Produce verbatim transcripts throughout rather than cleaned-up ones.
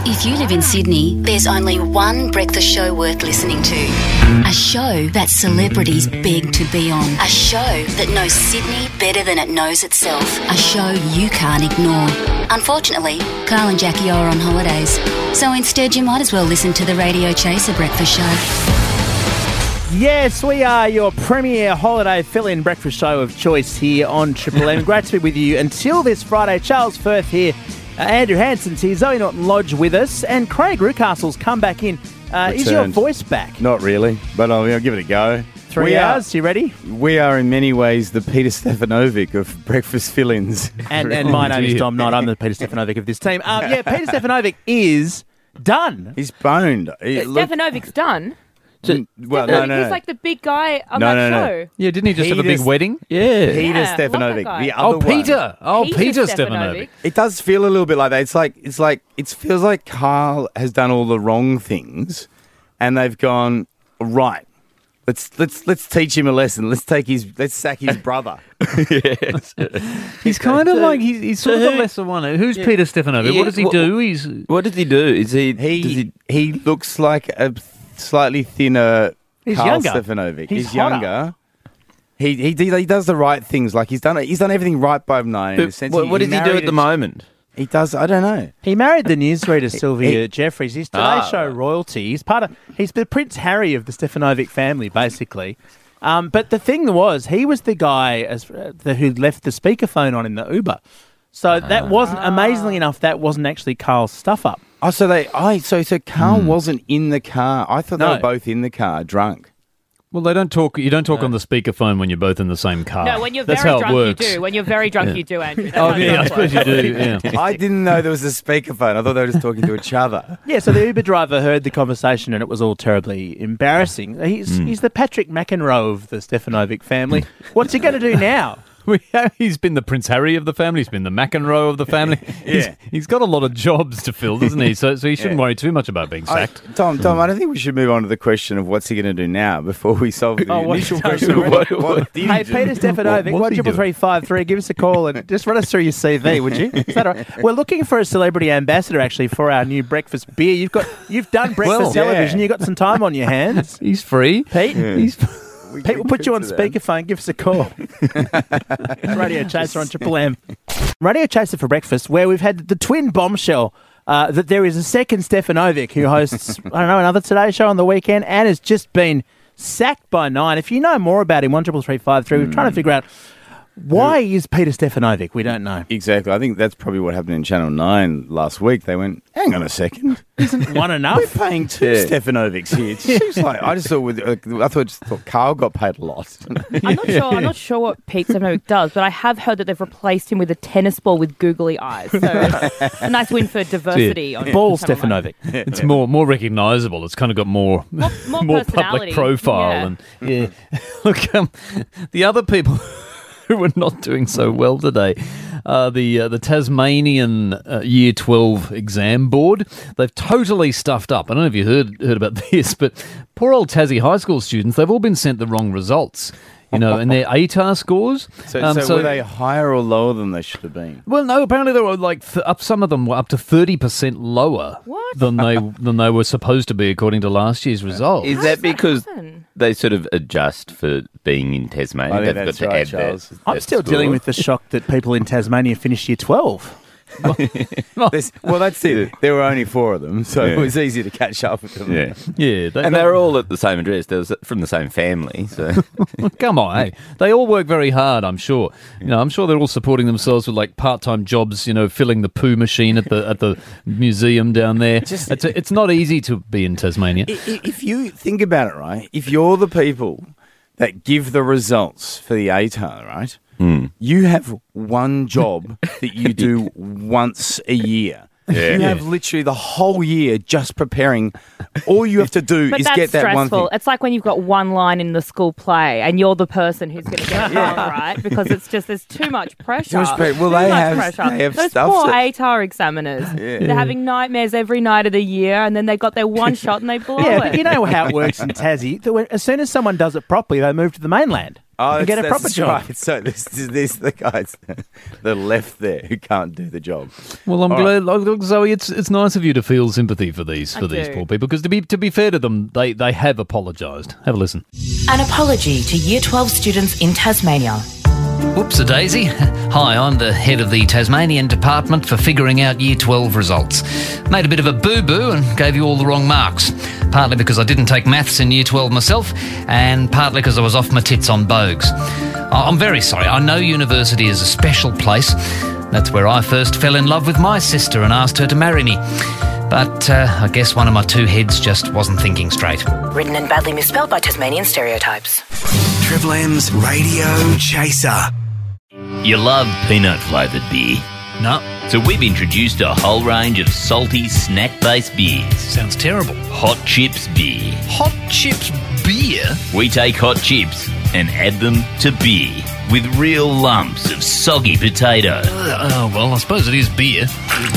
If you live in Sydney, there's only one breakfast show worth listening to. A show that celebrities beg to be on. A show that knows Sydney better than it knows itself. A show you can't ignore. Unfortunately, Carl and Jackie are on holidays, so instead you might as well listen to the Radio Chaser Breakfast Show. Yes, we are your premier holiday fill-in breakfast show of choice here on Triple M. Great to be with you until this Friday. Charles Firth here. Uh, Andrew Hansen's here, Zoe Norton Lodge with us, and Craig Rucastle's come back in. Uh, is your voice back? Not really, but I'll, I'll give it a go. Three we hours, are, you ready? We are in many ways the Peter Stefanovic of breakfast fill-ins. And, and my name is Tom Knott. I'm the Peter Stefanovic of this team. Um, yeah, Peter Stefanovic is done. He's boned. He looked- Stefanovic's done. Mm, well, no, no, He's no. like the big guy on No, that no, no. show. Yeah, didn't he just have a Peter big S- wedding? Yeah. Peter Yeah, love that Stefanovic. guy. The Oh, other one. Peter. Oh, Peter Peter Stefanovic. Stefanovic. It does feel a little bit like that. It's like it's like it feels like Carl has done all the wrong things, and they've gone right. Let's let's let's teach him a lesson. Let's take his let's sack his brother. Yes. He's kind of like, he's, he's sort of the lesser one. Who's Peter Stefanovic? Yeah, What does he what- do? He's What does he do? Is he? He does he, he looks like a slightly thinner He's Carl younger. Stefanovic. He's He's, hotter. younger. He, he he does the right things. Like he's done he's done everything right by nine. In the sense what, what does he do married at the a- moment? He does. I don't know. He married the newsreader Sylvia he- Jeffries. He's Today Ah. Show royalty. He's part of. He's the Prince Harry of the Stefanovic family, basically. Um, but the thing was, he was the guy as uh, the, who left the speakerphone on in the Uber. So that wasn't amazingly enough. That wasn't actually Carl's stuff up. Oh, so they. I so so Carl wasn't in the car. I thought No. they were both in the car, drunk. well, they don't talk. You don't talk on the speakerphone when you're both in the same car. No, when you're That's very how drunk, it works. you do. When you're very drunk, you do, Andrew. That's Oh how yeah, I drunk suppose you works. do. Yeah. I didn't know there was a speakerphone. I thought they were just talking to each other. Yeah, so the Uber driver heard the conversation and it was all terribly embarrassing. He's he's the Patrick McEnroe of the Stefanovic family. What's he going to do now? We have, he's been the Prince Harry of the family. He's been the McEnroe of the family. He's, Yeah. he's got a lot of jobs to fill, doesn't he? So, so he shouldn't Yeah. worry too much about being I, sacked. Tom, Tom, I don't think we should move on to the question of what's he going to do now before we solve the Oh, what initial he does question of already. what, what did Hey, he do? Peter Stefanovic, What- one what's he triple three five three. Give us a call and just run us through your C V, would you? Is that all right? We're looking for a celebrity ambassador actually for our new breakfast beer. You've got you've done breakfast Well, television. yeah. You've got some time on your hands. He's free. Pete, He's We Pete, we'll can put you on get to that. speakerphone. Give us a call. Radio Chaser on Triple M. Radio Chaser for breakfast, where we've had the twin bombshell uh, that there is a second Stefanovic who hosts, I don't know, another Today Show on the weekend and has just been sacked by Nine. If you know more about him, one triple three five three. We're trying to figure out why is Peter Stefanovic. We don't know. Exactly. I think that's probably what happened in Channel nine last week. They went, hang on a second. Isn't one enough? We're paying two Yeah. Stefanovics here. It seems like I just thought with uh, I thought just thought Carl got paid a lot. I'm not sure. I'm not sure what Pete Stefanovic does, but I have heard that they've replaced him with a tennis ball with googly eyes. So a nice win for diversity. On Ball Channel nine. Stefanovic. it's more more recognisable. It's kind of got more More, more, more personality. public profile. Yeah. And yeah, look, um, the other people who were not doing so well today, uh, the uh, the Tasmanian uh, Year twelve exam board, they've totally stuffed up. I don't know if you heard heard about this, but poor old Tassie high school students, they've all been sent the wrong results. You know, and their A T A R scores. So, Um, so, were they higher or lower than they should have been? Well, no. Apparently, they were like th- up. Some of them were up to thirty percent lower What? than they than they were supposed to be according to last year's results. Is How that does that because happen? they sort of adjust for being in Tasmania? I think They've that's got to right, add their- Charles. I'm their still score. dealing with the shock that people in Tasmania finished year twelve. There's- well, that's it. There were only four of them, so it Yeah. was easy to catch up with them. Yeah, Yeah, they, and they were all at the same address. They were from the same family, so come on, hey, they all work very hard. I'm sure. You know, I'm sure they're all supporting themselves with like part-time jobs. You know, filling the poo machine at the at the museum down there. Just- it's a, it's not easy to be in Tasmania. I- i- If you think about it, right, if you're the people that give the results for the A T A R, right, you have one job that you do once a year. Yeah. You have literally the whole year just preparing. All you have to do But is that's get that one stressful. thing. It's like when you've got one line in the school play and you're the person who's going to get it wrong, right? Because it's just, there's too much pressure. Too much pre- well, Too they much have- pressure. they have Those stuff poor that- A T A R examiners. They're having nightmares every night of the year and then they got their one shot and they blow Yeah, it. but you know how it works in Tassie. that when- As soon as someone does it properly, they move to the mainland. Oh, and get a that's- proper that's job. Right. So this this this the guys the left there who can't do the job. Well, I'm All glad, look, Zoe. It's it's nice of you to feel sympathy for these for I these do. poor people because to be to be fair to them, they they have apologised. Have a listen. An apology to Year twelve students in Tasmania. Whoops a daisy. Hi, I'm the head of the Tasmanian Department for figuring out Year twelve results. Made a bit of a boo-boo and gave you all the wrong marks. Partly because I didn't take maths in Year twelve myself, and partly because I was off my tits on Bogues. I- I'm very sorry. I know university is a special place. That's where I first fell in love with my sister and asked her to marry me. But uh, I guess one of my two heads just wasn't thinking straight. Written and badly misspelled by Tasmanian Stereotypes. Triple M's Radio Chaser. You love peanut flavoured beer. No, So we've introduced a whole range of salty snack-based beers. sounds terrible. Hot Chips beer. Hot chips beer? We take hot chips and add them to beer with real lumps of soggy potato. Uh, oh, well, I suppose it is beer.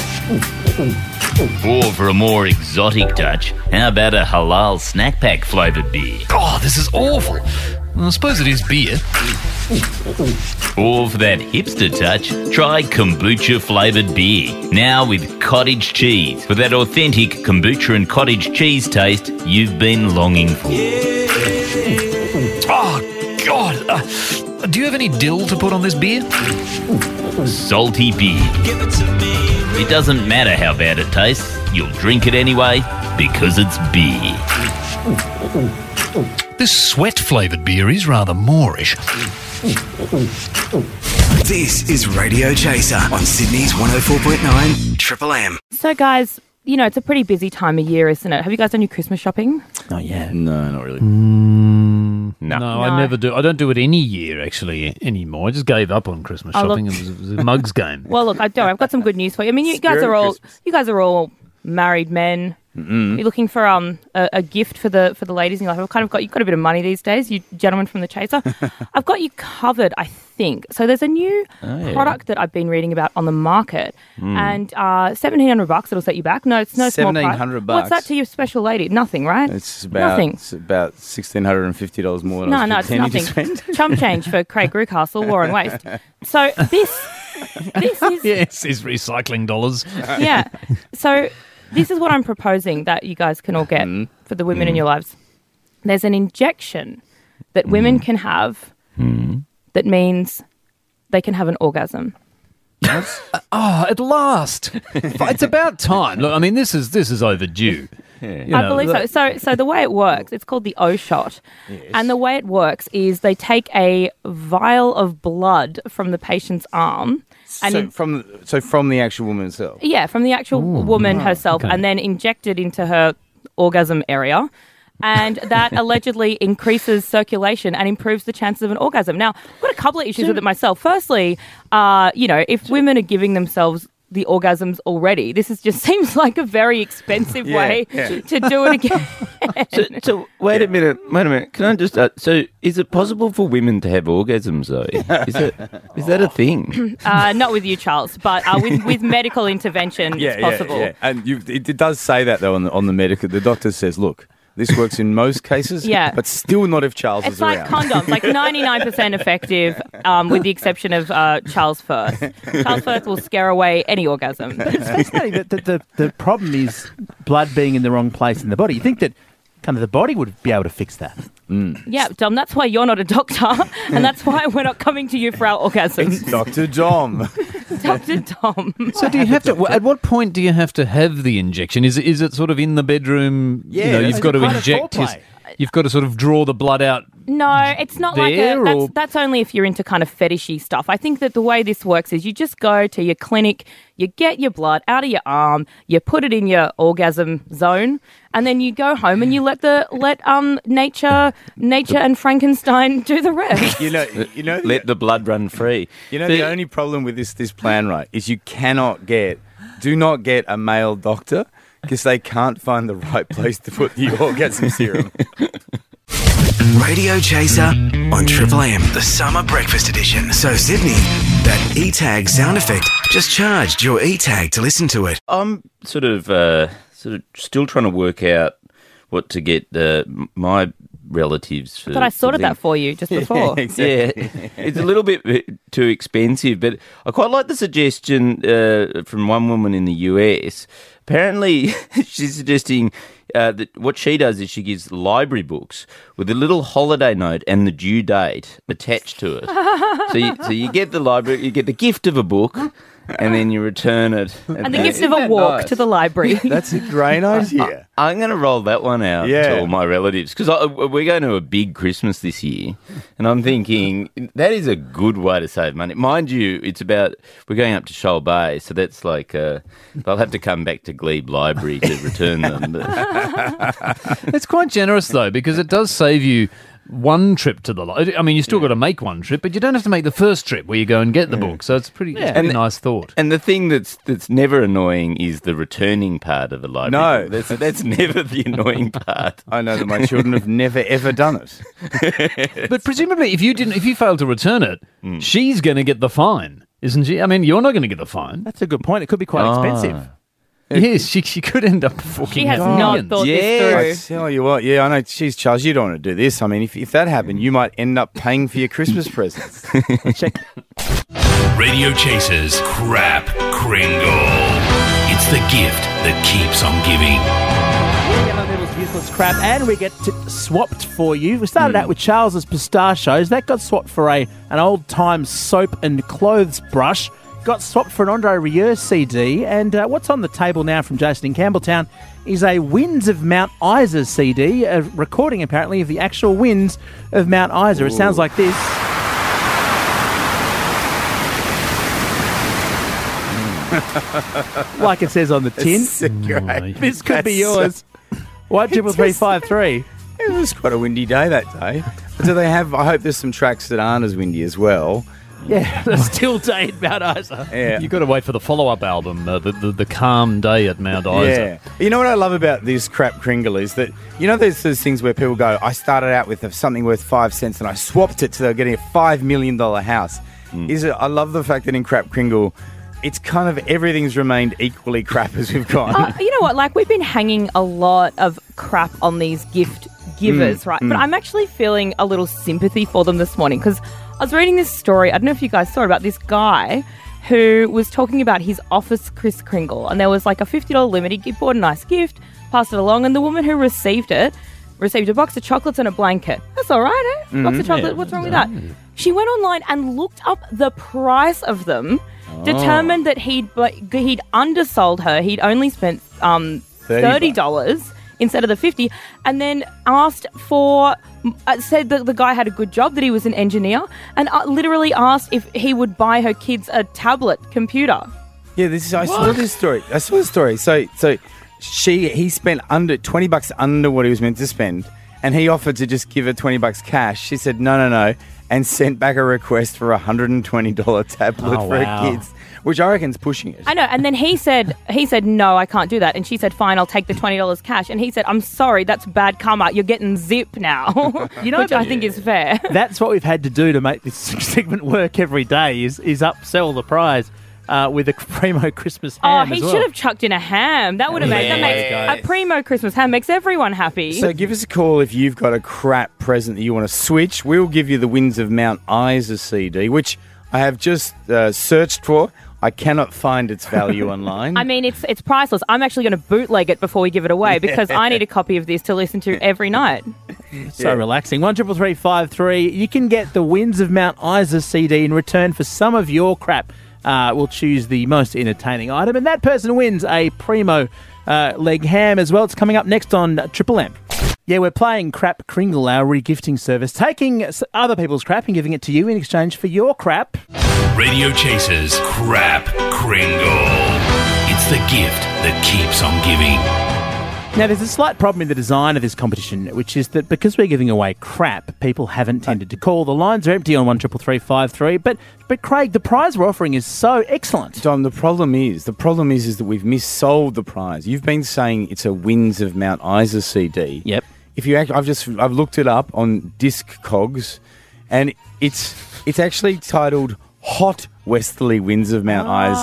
Or for a more exotic touch, how about a halal snack pack flavoured beer? Oh, this is awful. Well, I suppose it is beer. Or for that hipster touch, try kombucha flavoured beer. Now with cottage cheese, for that authentic kombucha and cottage cheese taste you've been longing for. Oh, God. Uh, do you have any dill to put on this beer? Salty beer. It doesn't matter how bad it tastes, you'll drink it anyway because it's beer. This sweat-flavoured beer is rather Moorish. This is Radio Chaser on Sydney's one oh four point nine Triple M. So, guys, you know, it's a pretty busy time of year, isn't it? Have you guys done your Christmas shopping? Oh, yeah. No, not really. No, No. I No. never do. I don't do it any year actually anymore. I just gave up on Christmas Oh, look. shopping. It was, it was a mugs game. Well, look, I don't. I've got some good news for you. I mean, you guys Spirit are all Christmas. you guys are all married men. You're looking for um a, a gift for the for the ladies in your life. I've kind of got you've got a bit of money these days, you gentlemen from the Chaser. I've got you covered, I think. So there's a new yeah. product that I've been reading about on the market, and uh, seventeen hundred bucks. It'll set you back. No, it's no small price. seventeen hundred What's that bucks? to your special lady? Nothing, right? It's about Nothing. It's about sixteen hundred and fifty dollars more than No, I was no, it's pretending to nothing. spend. Chump change for Craig Rucastle, Warren Waste. So this, this is Yes, is recycling dollars. yeah. So this is what I'm proposing that you guys can all get Mm. for the women in your lives. There's an injection that women can have that means they can have an orgasm. Oh, at last! It's about time. Look, I mean, this is this is overdue. You I know, believe so. the- So, so the way it works, it's called the O shot, and the way it works is they take a vial of blood from the patient's arm, and so in- from so from the actual woman herself. yeah, from the actual woman herself, okay. and then inject it into her orgasm area. And that allegedly increases circulation and improves the chances of an orgasm. Now, I've got a couple of issues with it myself. Firstly, uh, you know, if women are giving themselves the orgasms already, this is just seems like a very expensive Yeah, way yeah. to do it again. So, so wait a minute, wait a minute. Can I just? Uh, so, is it possible for women to have orgasms? Though, is it? Is that a thing? Uh, not with you, Charles, but uh, with, with medical intervention, it's possible. Yeah, yeah. And you, it, it does say that though on the on the medical. The doctor says, look, this works in most cases, Yeah. but still not if Charles It's is like around. condoms, like ninety-nine percent effective, um, with the exception of uh, Charles Firth. Charles Firth will scare away any orgasm. It's fascinating that the, the, the problem is blood being in the wrong place in the body. You think that kind of the body would be able to fix that. Yeah, Dom, that's why you're not a doctor, and that's why we're not coming to you for our orgasms. Doctor Dom. Doctor Dom. So do you have to? At what point do you have to have the injection? Is it, is it sort of in the bedroom? Yeah, you know, that's you've got to part of inject. His, foreplay. you've got to sort of draw the blood out. No, it's not like a, There, that's, or- that's only if you're into kind of fetishy stuff. I think that the way this works is you just go to your clinic, you get your blood out of your arm, you put it in your orgasm zone, and then you go home and you let the let um nature nature and Frankenstein do the rest. You know, you know, Let the blood run free. you know But- the only problem with this this plan, right, is you cannot get, do not get a male doctor because they can't find the right place to put the orgasm serum. Radio Chaser on Triple M, the summer breakfast edition. So Sydney, that E-tag sound effect just charged your E-tag to listen to it. I'm sort of uh, sort of still trying to work out what to get uh, m- my relatives. For, But I sorted for that for you just before. Yeah, it's a little bit too expensive, but I quite like the suggestion uh, from one woman in the U S. Apparently, she's suggesting uh, that what she does is she gives library books with a little holiday note and the due date attached to it. so, you, so you get the library, you get the gift of a book, and then you return it. And the gift of a walk to the library. That's a great idea. I, I'm going to roll that one out Yeah. to all my relatives because we're going to a big Christmas this year, and I'm thinking that is a good way to save money. Mind you, it's about we're going up to Shoal Bay, so that's like uh, they'll have to come back to Glebe Library to return them. But It's quite generous, though, because it does save you one trip to the library. I mean, you still got to make one trip, but you don't have to make the first trip where you go and get the book. So it's pretty, it's a pretty And- nice thought. And the thing that's that's never annoying is the returning part of the library. No. that's that's never the annoying part. I know that my children have never ever done it. But presumably, if you didn't, if you failed to return it, she's going to get the fine, isn't she? I mean, you're not going to get the fine. That's a good point. It could be quite Ah. expensive. Yes, she she could end up forking She has out not millions. thought Yeah. this I through. tell you what, yeah, I know. She's Charles. You don't want to do this. I mean, if if that happened, you might end up paying for your Christmas presents. Check. Radio Chase's Crap Kringle. It's the gift that keeps on giving. Yellow Needle's useless crap, and we get t- swapped for you. We started out with Charles's pistachios. That got swapped for a an old time soap and clothes brush. Got swapped for an Andre Rieu C D. And uh, what's on the table now from Jason in Campbelltown is a Winds of Mount Isa C D, a recording apparently of the actual winds of Mount Isa. It sounds like this. Like it says on the tin. It's so great. This could be That's yours. One triple three five three. It was quite a windy day that day. Do they have? I hope there's some tracks that aren't as windy as well. Yeah, the still day at Mount Isa. Yeah. You've got to wait for the follow-up album, uh, the, the the calm day at Mount Isa. Yeah. You know what I love about this crap Kringle is that, you know, there's those things where people go, I started out with something worth five cents and I swapped it to they're getting a five million dollars house. Is it? I love the fact that in crap Kringle, it's kind of everything's remained equally crap as we've gone. Uh, you know what? Like, we've been hanging a lot of crap on these gift givers, right? But I'm actually feeling a little sympathy for them this morning because I was reading this story. I don't know if you guys saw it, about this guy who was talking about his office Kris Kringle, and there was like a fifty dollars limit. He bought a nice gift, passed it along, and the woman who received it received a box of chocolates and a blanket. That's all right, eh? Box of chocolate. What's wrong with that? She went online and looked up the price of them. Determined that he'd bu- he'd undersold her. He'd only spent um, thirty dollars instead of the fifty, and then asked for. Uh, said that the guy had a good job, that he was an engineer, and uh, literally asked if he would buy her kids a tablet computer. Yeah, this is. I saw this story. I saw the story. So, so she he spent under twenty bucks under what he was meant to spend, and he offered to just give her twenty bucks cash. She said no, no, no, and sent back a request for a hundred and twenty dollar tablet Oh, for wow. her kids, which I reckon's pushing it. I know, and then he said, he said, no, I can't do that. And she said, fine, I'll take the twenty dollars cash. And he said, I'm sorry, that's bad karma. You're getting zip now, You know, which I think is fair. That's what we've had to do to make this segment work every day is is upsell the prize uh, with a primo Christmas Oh, ham he as well. should have chucked in a ham. That would have made, that Yeah. makes, a primo Christmas ham makes everyone happy. So give us a call if you've got a crap present that you want to switch. We'll give you the Winds of Mount Isa C D, which I have just uh, searched for. I cannot find its value online. I mean, it's it's priceless. I'm actually going to bootleg it before we give it away because I need a copy of this to listen to every night. So relaxing. One triple three five three. You can get the Winds of Mount Isa C D in return for some of your crap. Uh, we'll choose the most entertaining item, and that person wins a primo uh, leg ham as well. It's coming up next on Triple M. Yeah, we're playing Crap Kringle, our re-gifting service, taking s- other people's crap and giving it to you in exchange for your crap. Radio Chase's Crap Kringle. It's the gift that keeps on giving. Now, there's a slight problem in the design of this competition, which is that because we're giving away crap, people haven't tended to call. The lines are empty on one triple three five three. But, but Craig, the prize we're offering is so excellent. Dom, the problem is, the problem is, is that we've missold the prize. You've been saying it's a Winds of Mount Isa C D. Yep. If you, act, I've just, I've looked it up on Discogs, and it's, it's actually titled Hot Westerly Winds of Mount Isa.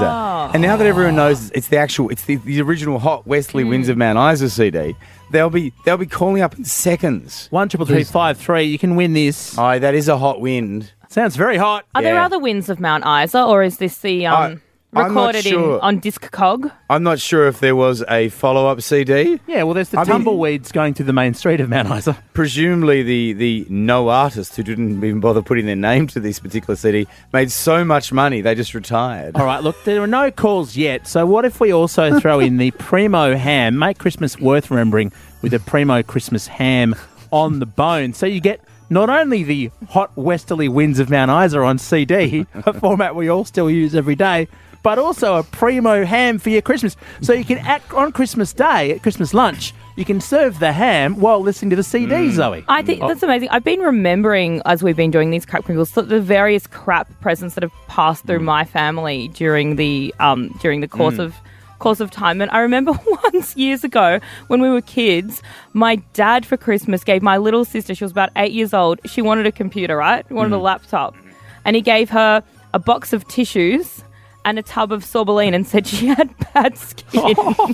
And now that everyone knows it's the actual, it's the, the original Hot Westerly Mm. Winds of Mount Isa C D, they'll be they'll be calling up in seconds. One triple three five three. You can win this. Oh, that is a hot wind. Sounds very hot. Are there Yeah. other winds of Mount Isa, or is this the um, I- I'm not recorded sure. in on Discog? I'm not sure if there was a follow-up C D. Yeah, well, there's the I mean- tumbleweeds going through the main street of Mount Isa. Presumably, the the no artist who didn't even bother putting their name to this particular C D made so much money they just retired. All right, look, there are no calls yet. So what if we also throw in the Primo ham? Make Christmas worth remembering with a Primo Christmas ham on the bone. So you get not only the Hot Westerly Winds of Mount Isa on C D, a format we all still use every day, but also a Primo ham for your Christmas. So you can act on Christmas Day at Christmas lunch. You can serve the ham while listening to the C D, Zoe. I think that's amazing. I've been remembering as we've been doing these crap crinkles the- the various crap presents that have passed through my family during the um during the course Mm. of course of time. And I remember once years ago when we were kids, my dad for Christmas gave my little sister, she was about eight years old, she wanted a computer, right? Wanted a Mm. laptop. And he gave her a box of tissues and a tub of sorbeline and said she had bad skin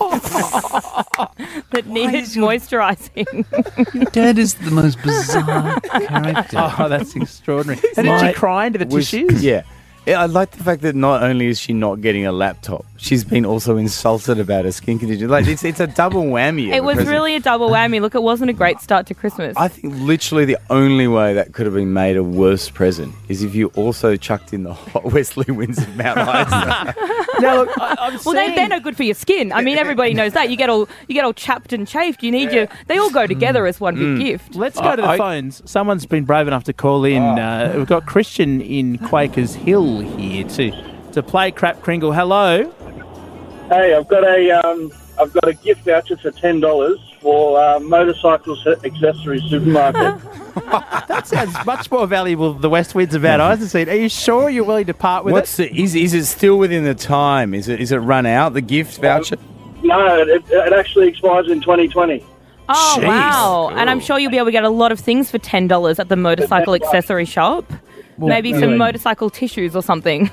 that needed moisturising. Your dad is the most bizarre character. Oh, that's extraordinary. And did My- she cry into the was- tissues? Yeah. Yeah, I like the fact that not only is she not getting a laptop, she's been also insulted about her skin condition. Like it's it's a double whammy. of It a was present. really a double whammy. Look, it wasn't a great start to Christmas. I think literally the only way that could have been made a worse present is if you also chucked in the Hot Westerly Winds of Mount Isa. Now, look, I, I'm well, they, seeing- they're no good for your skin. I mean, everybody knows that. You get all you get all chapped and chafed. You need your. They all go together as one big gift. Let's go to the phones. Someone's been brave enough to call in. Uh, we've got Christian in Quakers Hill here to to play Crap Kringle. Hello. Hey, I've got a um, I've got a gift voucher for ten dollars for uh, Motorcycles Accessories Supermarket. That sounds much more valuable than the West Winds of Mount Isa seat. Are you sure you're willing to part with What's it? the, is is it still within the time? Is it is it run out the gift voucher? No, it, it actually expires in twenty twenty. Oh Jeez. wow! And I'm sure you'll be able to get a lot of things for ten dollars at the motorcycle accessory shop. Well, Maybe yeah. some motorcycle tissues or something.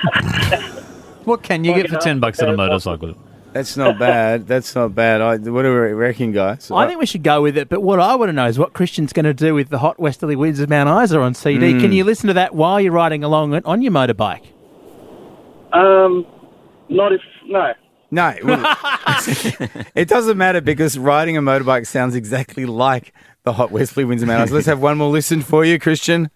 What can you get for ten bucks on a motorcycle? That's not bad. That's not bad. I, what do we reckon, guys? I think we should go with it, but what I want to know is what Christian's going to do with the Hot Westerly Winds of Mount Isa on C D. Mm. Can you listen to that while you're riding along on- on your motorbike? Um, not if no. No, well, it doesn't matter because riding a motorbike sounds exactly like the Hot Westerly Winds of Mount Isa. Let's have one more listen for you, Christian.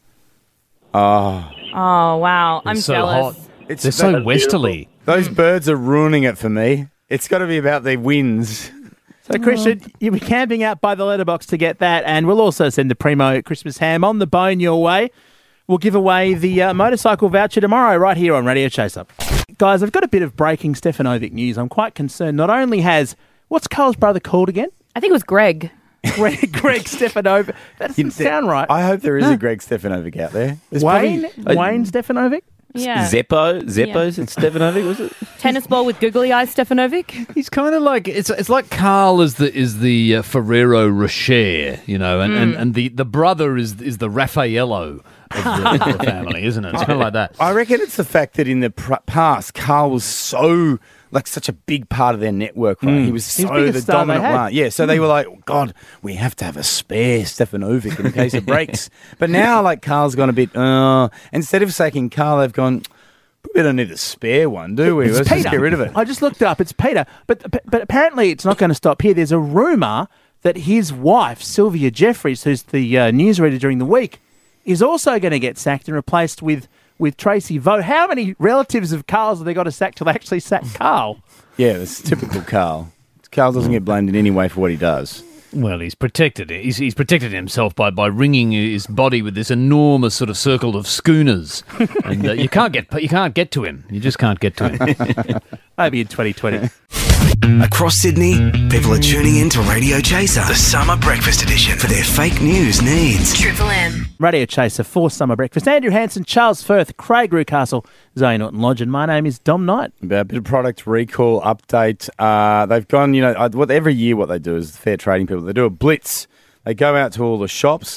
Oh, Oh wow! I'm so jealous. hot. They're so westerly. Those birds are ruining it for me. It's got to be about their winds. So, Christian, you'll be camping out by the letterbox to get that, and we'll also send the Primo Christmas ham on the bone your way. We'll give away the uh, motorcycle voucher tomorrow right here on Radio Chaser. Guys, I've got a bit of breaking Stefanovic news. I'm quite concerned. Not only has... What's Carl's brother called again? I think it was Greg. Greg, Greg Stefanovic. That doesn't sound right. I hope there is a Greg Stefanovic out there. There's Wayne? probably- Wayne Stefanovic? Yeah. Zeppo, Zeppo, Yeah. Stefanovic, was it? Tennis ball with googly eyes, Stefanovic. He's kind of like it's it's like Carl is the is the uh, Ferrero Rocher, you know, and, and, Mm. and the, the brother is is the Raffaello of the, of the family, isn't it? It's kind of like that. I reckon it's the fact that in the pr- past, Carl was so like such a big part of their network. Right? Mm. He was He's so the biggest the star they dominant had. one. Yeah, so they were like, oh, God, we have to have a spare Stefanovic in case it breaks. But now, like Carl's gone a bit. Uh, instead of sacking Carl, they've gone. We don't need a spare one, do we? It's Let's Peter. just get rid of it. I just looked it up. It's Peter. But but apparently it's not going to stop here. There's a rumour that his wife, Sylvia Jeffries, who's the uh, newsreader during the week, is also going to get sacked and replaced with, with Tracy Vo. How many relatives of Carl's have they got to sack till they actually sack Carl? Yeah, it's typical Carl. Carl doesn't get blamed in any way for what he does. Well, he's protected. He's, he's protected himself by, by ringing his body with this enormous sort of circle of schooners, and uh, you can't get you can't get to him. You just can't get to him. Maybe in twenty twenty. Across Sydney, people are tuning in to Radio Chaser, the summer breakfast edition, for their fake news needs. Triple M. Radio Chaser for Summer Breakfast. Andrew Hansen, Charles Firth, Craig Rucastle, Zoe Norton Lodge, and my name is Dom Knight. A bit of product recall update. Uh, they've gone, you know, uh, what every year what they do is fair trading people. They do a blitz. They go out to all the shops and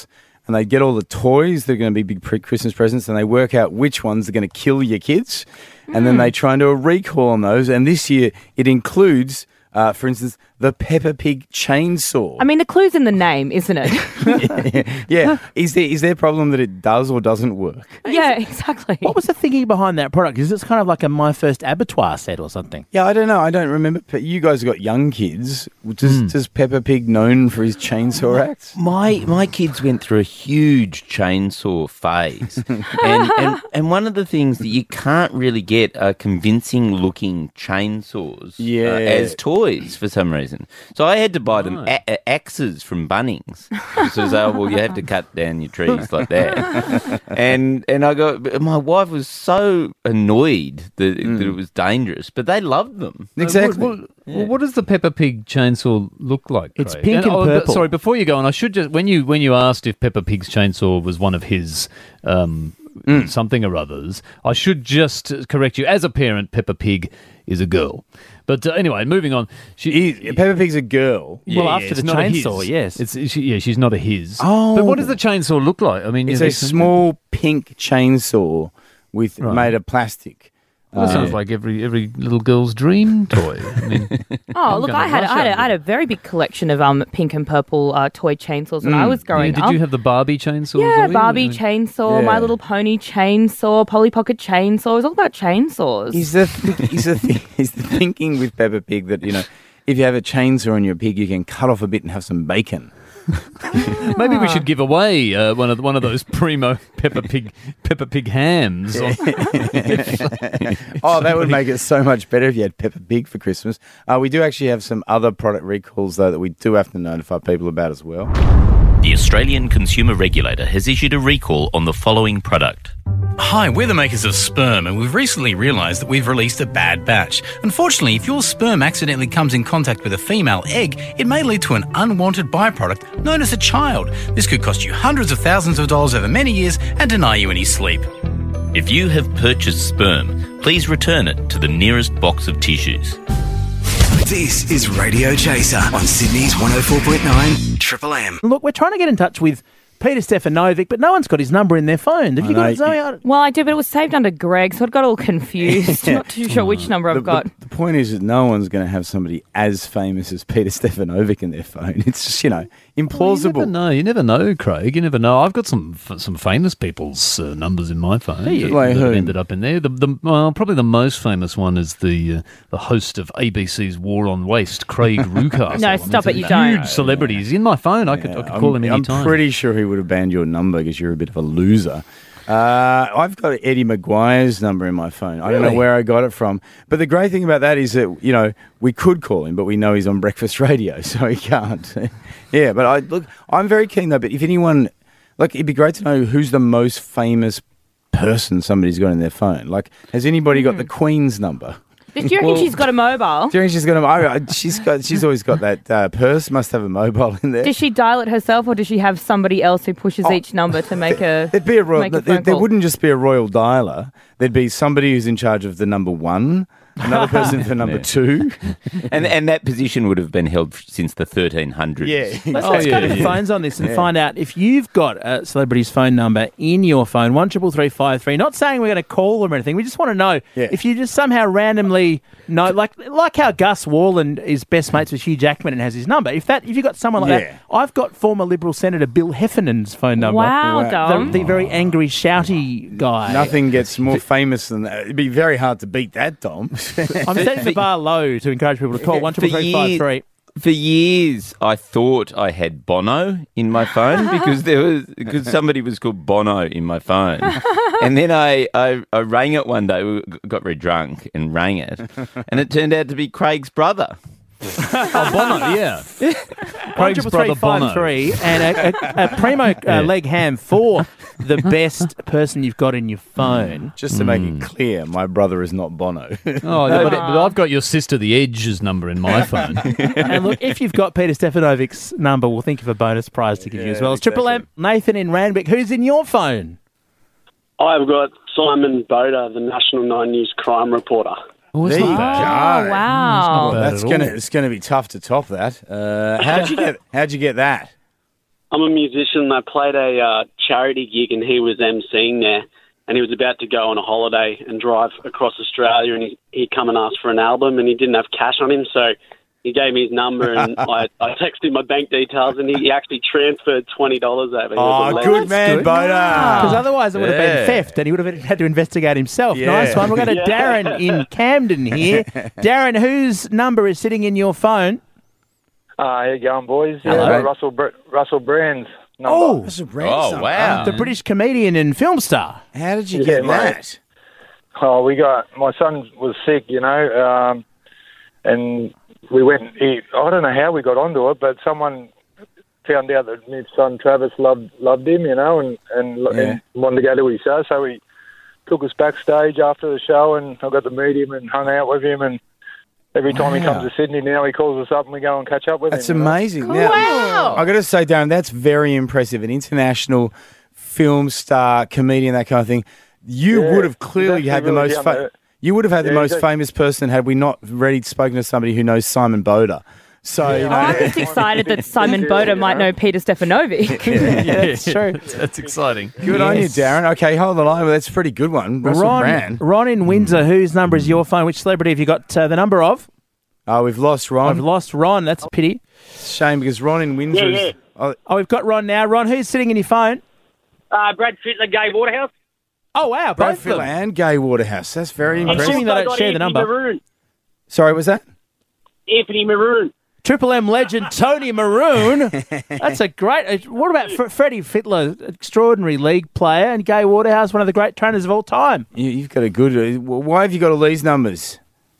and they get all the toys. They're going to be big pre- Christmas presents, and they work out which ones are going to kill your kids, and then they try and do a recall on those. And this year it includes, uh, for instance, the Peppa Pig chainsaw. I mean, the clue's in the name, isn't it? yeah. Is there is there a problem that it does or doesn't work? Yeah, exactly. What was the thinking behind that product? Is this kind of like a My First Abattoir set or something? Yeah, I don't know. I don't remember. But you guys have got young kids. Does, does Peppa Pig known for his chainsaw acts? My my kids went through a huge chainsaw phase, and, and and one of the things that you can't really get are convincing looking chainsaws Yeah. uh, as toys for some reason. So I had to buy them a- a- axes from Bunnings because oh well you have to cut down your trees like that, and and I got my wife was so annoyed that, Mm. that it was dangerous, but they loved them. Exactly. Well, well, well, what does the Peppa Pig chainsaw look like? It's Craig? pink and oh, but- purple. Sorry, before you go on, I should just when you when you asked if Peppa Pig's chainsaw was one of his um, something or others, I should just correct you. As a parent, Peppa Pig is a girl. But uh, anyway, moving on. She, He- Peppa Pig's a girl. Well, after it's the not a chainsaw, his. yes. It's she, yeah, she's not a his. Oh. But what does the chainsaw look like? I mean, It's yeah, a there's some- small pink chainsaw with Right. made of plastic. Well, that Uh, sounds like every every little girl's dream toy. I mean, Oh, I'm look, gonna I had, rush I, had out a, I had a very big collection of um pink and purple uh, toy chainsaws when I was yeah, growing did up. you have the Barbie chainsaw? yeah, Zoe? Barbie Uh, chainsaw, Yeah. My Little Pony chainsaw, Polly Pocket chainsaw. It's all about chainsaws. Is the th- is the th- is the thinking with Peppa Pig that you know if you have a chainsaw on your pig you can cut off a bit and have some bacon? Maybe we should give away uh, one of one of those primo Peppa Pig Peppa Pig hams. Or- Oh, that would make it so much better if you had Peppa Pig for Christmas. Uh, we do actually have some other product recalls though that we do have to notify people about as well. The Australian Consumer Regulator has issued a recall on the following product. Hi, we're the makers of sperm, and we've recently realised that we've released a bad batch. Unfortunately, if your sperm accidentally comes in contact with a female egg, it may lead to an unwanted byproduct known as a child. This could cost you hundreds of thousands of dollars over many years and deny you any sleep. If you have purchased sperm, please return it to the nearest box of tissues. This is Radio Chaser on Sydney's one oh four point nine Triple M. Look, we're trying to get in touch with Peter Stefanovic, but no one's got his number in their phone. Have you got I it, know, Zoe? you- I- Well, I did, but it was saved under Greg, so it got all confused. Not too sure which number I've The, got. the, the point is that no one's going to have somebody as famous as Peter Stefanovic in their phone. It's just, you know, implausible. You never know. You never know, Craig. You never know. I've got some f- some famous people's uh, numbers in my phone you? that, Like that who? ended up in there. The, the well, probably the most famous one is the uh, the host of A B C's War on Waste, Craig Rucastle. No, I mean, stop it's it, you a don't. Huge celebrity. He's in my phone. I could I could I'm, call him I'm anytime. pretty sure he would have banned your number because you're a bit of a loser. Uh, I've got Eddie Maguire's number in my phone. I don't know Really? where I got it from. But the great thing about that is that, you know, we could call him, but we know he's on breakfast radio, so he can't. Yeah, but I look, I'm very keen though, but if anyone, like, it'd be great to know who's the most famous person somebody's got in their phone. Like, has anybody got the Queen's number? Do you reckon she's got a mobile? Do you reckon she's got a, I- I- she's got, she's always got that uh, purse, must have a mobile in there. Does she dial it herself, or does she have somebody else who pushes each number to make a? There'd be a royal. make a There, phone there call? wouldn't just be a royal dialer. There'd be somebody who's in charge of the number one, another person for number Yeah. two. And and that position would have been held since the thirteen hundreds. Yeah. Let's, Oh, let's yeah, go to the yeah. phones on this and Yeah. find out if you've got a celebrity's phone number in your phone, one triple three five three. Not saying we're going to call them or anything. We just want to know Yeah. if you just somehow randomly know, like like how Gus Warland is best mates with Hugh Jackman and has his number. If that, if you got someone like Yeah. that, I've got former Liberal Senator Bill Heffernan's phone number. Wow, Wow. Dom. The, the very angry, shouty guy. Nothing gets more famous than that. It'd be very hard to beat that, Dom. I'm setting the bar low to encourage people to call one triple three five three. For years, I thought I had Bono in my phone because there was because somebody was called Bono in my phone, and then I, I I rang it one day. We got very drunk and rang it, and it turned out to be Craig's brother. Oh, Bono, yeah. One Craig's triple brother three five Bono. three and a, a, a primo uh, leg ham for the best person you've got in your phone. Just to make it clear, my brother is not Bono. Oh, yeah, but, but I've got your sister, the Edge's number in my phone. And look, if you've got Peter Stefanovic's number, we'll think of a bonus prize to give you Yeah, as well. It's Triple M, Nathan in Randwick. Who's in your phone? I've got Simon Boda, the National Nine News crime reporter. Oh, it's There not you bad. go. Oh, wow. bad That's at gonna all. it's gonna be tough to top that. Uh, how'd you get how'd you get that? I'm a musician. I played a uh, charity gig, and he was emceeing there. And he was about to go on a holiday and drive across Australia, and he he'd come and ask for an album, and he didn't have cash on him, so he gave me his number, and I, I texted him my bank details, and he, he actually transferred twenty dollars over. He was Oh, a good man, Boda. Because otherwise it would have Yeah. been theft and he would have had to investigate himself. Yeah. Nice one. We're going to Yeah. Darren in Camden here. Darren, whose number is sitting in your phone? Uh, how you going, boys? Hello. Yeah, Russell Br- Russell Brand's number. Oh, Oh, wow. the British comedian and film star. How did you Yeah, get mate. that? Oh, we got my son was sick, you know, um, and we went. He, I don't know how we got onto it, but someone found out that my son Travis loved loved him, you know, and and, Yeah. and wanted to go to his show. So he took us backstage after the show, and I got to meet him and hung out with him. And every time he Wow. comes to Sydney now, he calls us up and we go and catch up with That's him. you know. amazing. Now, I got to say, Darren, that's very impressive. An international film star, comedian, that kind of thing. You Yeah, would have he's clearly actually had the really most. down Fa- there. you would have had the Yeah, most he's famous person had we not already spoken to somebody who knows Simon Boda. So you know, I'm just excited that Simon Boda might know Peter Stefanovic. Yeah, that's true. That's exciting. good on you, Yes. Darren. Okay, hold the line. Well, that's a pretty good one. Russell Ron, Brand. Ron in Windsor, whose number is your phone? Which celebrity have you got uh, the number of? Oh, we've lost I've Ron. lost Ron. That's a pity. Shame because Ron in Windsor. Yeah, is- oh, Oh, we've got Ron now. Ron, who's sitting in your phone? Uh, Brad Fittler, Gay Waterhouse. Oh, wow. Brad Both of them. Fittler and Gay Waterhouse. That's very I'm impressive. assuming they Also don't got share the Anthony number. Maroon. Sorry, was that? Anthony Maroon. Triple M legend Tony Maroon. That's a great. uh, What about Fr- Freddie Fittler, extraordinary league player, and Gay Waterhouse, one of the great trainers of all time? You, you've got a good. uh, Why have you got all these numbers?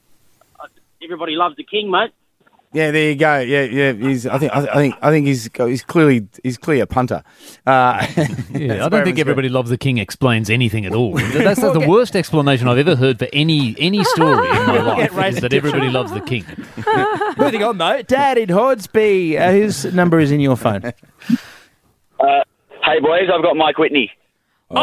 Everybody loves the king, mate. Yeah, there you go. Yeah, yeah. He's. I think. I think. I think he's. He's clearly. He's clearly a punter. Uh, Yeah, I don't think everybody loves the king explains anything at all. That's like the worst explanation I've ever heard for any any story in my life. Get raised Is that to everybody try. loves the king. Moving on though, Dad in Hornsby, uh, whose number is in your phone? Uh, hey, boys, I've got Mike Whitney. Oh,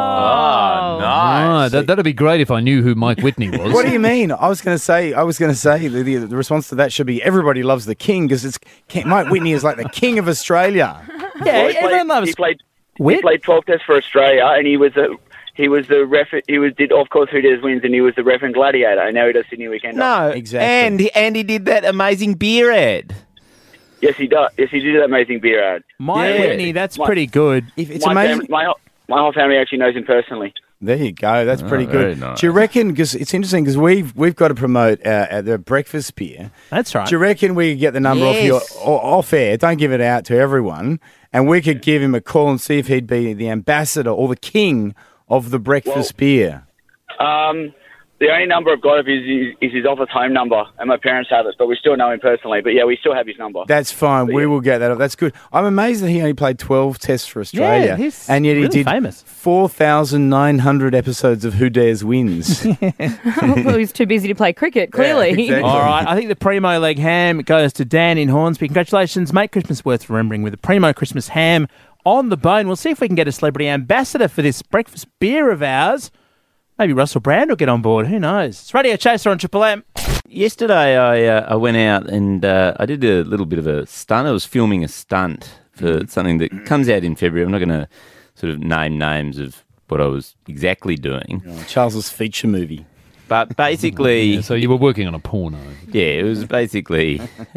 Ah, that, that'd be great if I knew who Mike Whitney was. What do you mean? I was going to say. I was going to say the, the, the response to that should be everybody loves the king because it's Mike Whitney is like the king of Australia. Yeah, Well, he everyone played, loves He played. Whit. He played twelve tests for Australia, and he was a. He was the ref. He was did of course Who Dares Wins, and he was the ref and gladiator. And now he does Sydney Weekend. No, Exactly. And he, and he did that amazing beer ad. Yes, he does. Yes, he did that amazing beer ad. Mike Yeah. Whitney, that's My- pretty good. If it's my amazing. Family, my whole- my whole family actually knows him personally. There you go. That's pretty Oh, very good. nice. Do you reckon? Because it's interesting because we've we've got to promote uh, uh, the breakfast beer. That's right. Do you reckon we could get the number Yes. off your o- off air? Don't give it out to everyone, and we could give him a call and see if he'd be the ambassador or the king of the breakfast beer. Um, the only number I've got of his is, is his office home number, and my parents have it, but we still know him personally. But yeah, we still have his number. That's fine. We yeah. will get that off. That's good. I'm amazed that he only played twelve tests for Australia, Yeah, he's and yet he really did famous. four thousand nine hundred episodes of Who Dares Wins. Well, he's too busy to play cricket, clearly. exactly. All right, I think the Primo Leg Ham goes to Dan in Hornsby. Congratulations, make Christmas worth remembering with the Primo Christmas Ham on the bone. We'll see if we can get a celebrity ambassador for this breakfast beer of ours. Maybe Russell Brand will get on board. Who knows? It's Radio Chaser on Triple M. Yesterday, I uh, I went out and uh, I did a little bit of a stunt. I was filming a stunt for something that comes out in February. I'm not going to sort of name names of what I was exactly doing. Oh, Charles's feature movie. But basically... Yeah, so you were working on a porno. Yeah, it was basically...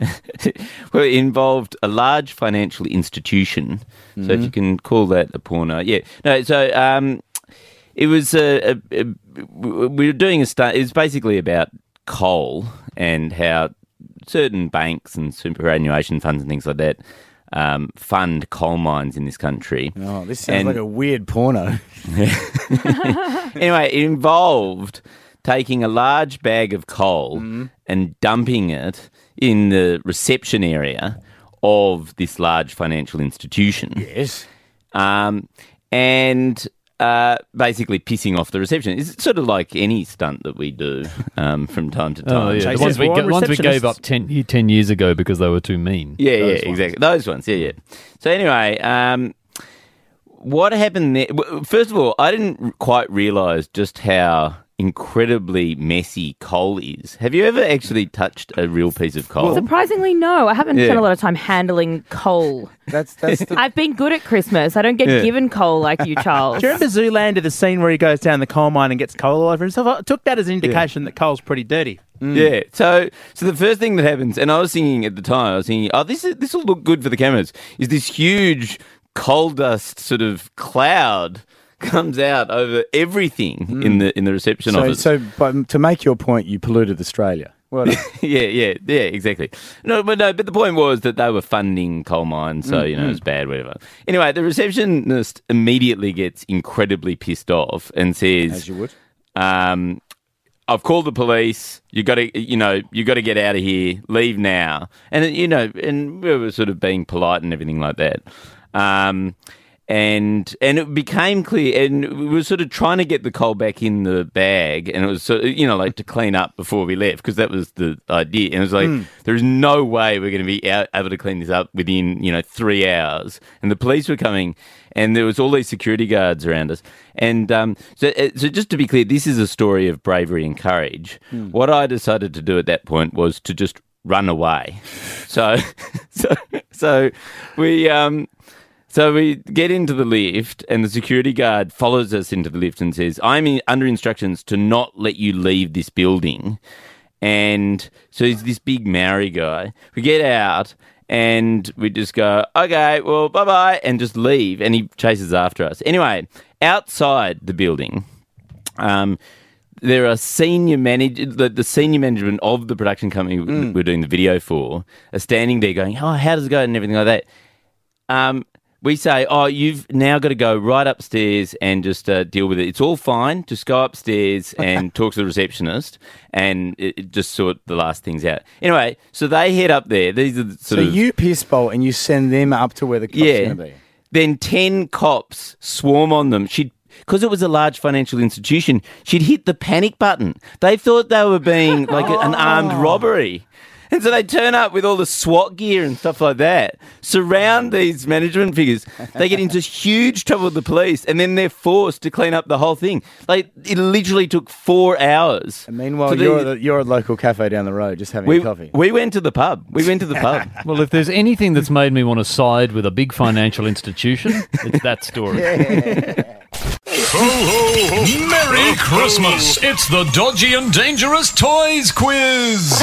well, it involved a large financial institution. So if you can call that a porno. Yeah. No, so... Um, It was a, a, a, we were doing a stunt. It was basically about coal and how certain banks and superannuation funds and things like that um, fund coal mines in this country. Oh, this sounds And- like a weird porno. Anyway, it involved taking a large bag of coal and dumping it in the reception area of this large financial institution. Yes. Um, and uh, basically pissing off the reception. It's sort of like any stunt that we do um, from time to time. Oh, yeah. The ones we, the ones we gave up ten, ten years ago because they were too mean. Yeah, Those yeah, ones. exactly. Those ones, yeah, yeah. So anyway, um, what happened there? w- First of all, I didn't quite realise just how incredibly messy coal is. Have you ever actually touched a real piece of coal? Surprisingly, no. I haven't Yeah. spent a lot of time handling coal. That's that's. The... I've been good at Christmas. I don't get Yeah. given coal like you, Charles. Do you remember Zoolander, the scene where he goes down the coal mine and gets coal all over himself? I took that as an indication that coal's pretty dirty. Yeah. So, so the first thing that happens, and I was thinking at the time, I was thinking, oh, this is this will look good for the cameras. Is this huge coal dust sort of cloud comes out over everything in the in the reception So, office? so but to make your point, you polluted Australia. Well, yeah, yeah, yeah, exactly. No, but no, but the point was that they were funding coal mines, so Mm, you know mm. it was bad, whatever. Anyway, the receptionist immediately gets incredibly pissed off and says, As you would. Um, I've called the police. You got to, you know, you got to get out of here. Leave now. And you know, and we were sort of being polite and everything like that. Um, and and it became clear, and we were sort of trying to get the coal back in the bag, and it was sort of, you know, like to clean up before we left, because that was the idea. And it was like, Mm. there is no way we're going to be out, able to clean this up within, you know, three hours. And the police were coming, and there was all these security guards around us. And um, so, uh, so just to be clear, this is a story of bravery and courage. Mm. What I decided to do at that point was to just run away. So, so, so we. Um, So we get into the lift, and the security guard follows us into the lift and says, I'm in, under instructions to not let you leave this building. And so he's this big Maori guy. We get out, and we just go, okay, well, bye-bye, and just leave. And he chases after us. Anyway, outside the building, um, there are senior manage the, the senior management of the production company Mm. we're doing the video for are standing there going, oh, how does it go, and everything like that. Um... We say, oh, you've now got to go right upstairs and just uh, deal with it. It's all fine. Just go upstairs and talk to the receptionist and it, it just sort the last things out. Anyway, so they head up there. These are the So sort of... you piss bowl and you send them up to where the cop's yeah. going to be. Then ten cops swarm on them. She'd... Because it was a large financial institution, she'd hit the panic button. They thought they were being like an armed robbery. And so they turn up with all the SWAT gear and stuff like that, surround these management figures. They get into huge trouble with the police, and then they're forced to clean up the whole thing. Like, it literally took four hours. And meanwhile, for the- you're, at the, you're at a local cafe down the road just having we, a coffee. we went to the pub. We went to the pub. Well, if there's anything that's made me want to side with a big financial institution, it's that story. Ho, ho, ho. Merry Christmas! It's the Dodgy and Dangerous Toys Quiz!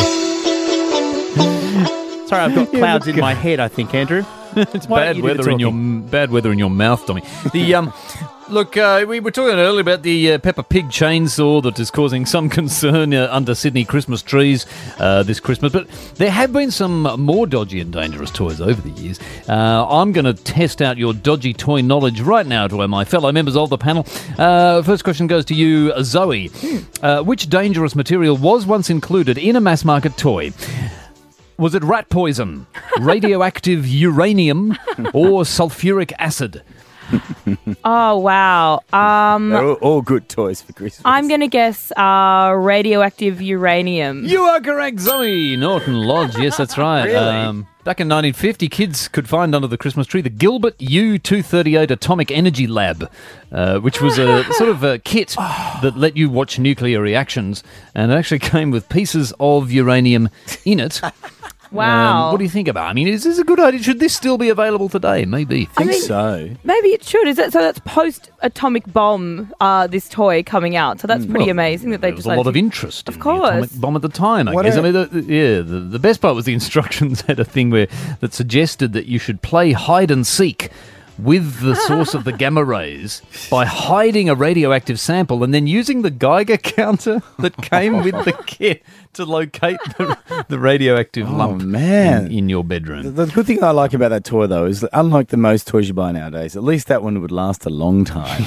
Sorry, I've got clouds in my head, I think, Andrew. It's Why don't bad you do the weather in your talking? bad weather in your mouth, Tommy. The um, look, uh, we were talking earlier about the uh, Peppa Pig chainsaw that is causing some concern uh, under Sydney Christmas trees uh, this Christmas. But there have been some more dodgy and dangerous toys over the years. Uh, I'm going to test out your dodgy toy knowledge right now to my fellow members of the panel. Uh, first question goes to you, Zoe. Uh, which dangerous material was once included in a mass market toy? Was it rat poison, radioactive uranium, or sulfuric acid? Oh, wow. Um, They're all, all good toys for Christmas. I'm going to guess uh, radioactive uranium. You are correct, Zoe. Norton Lodge, yes, that's right. Really? Um, back in nineteen fifty, kids could find under the Christmas tree the Gilbert U two thirty-eight Atomic Energy Lab, uh, which was a sort of a kit that let you watch nuclear reactions, and it actually came with pieces of uranium in it. Wow. Um, what do you think about it? I mean, is this a good idea? Should this still be available today? Maybe. I mean, so. Maybe it should. Is it so? That's post atomic bomb. Uh, this toy coming out. So that's pretty Well, amazing that they There was decided a lot of to- interest Of in course. the atomic bomb at the time, I What guess. a- I mean, the, the- yeah, the, the best part was the instructions had a thing where that suggested that you should play hide and seek with the source of the gamma rays by hiding a radioactive sample and then using the Geiger counter that came with the kit to locate the, the radioactive Oh, lump man. In, in your bedroom. The, the good thing I like about that toy, though, is that unlike the most toys you buy nowadays, at least that one would last a long time.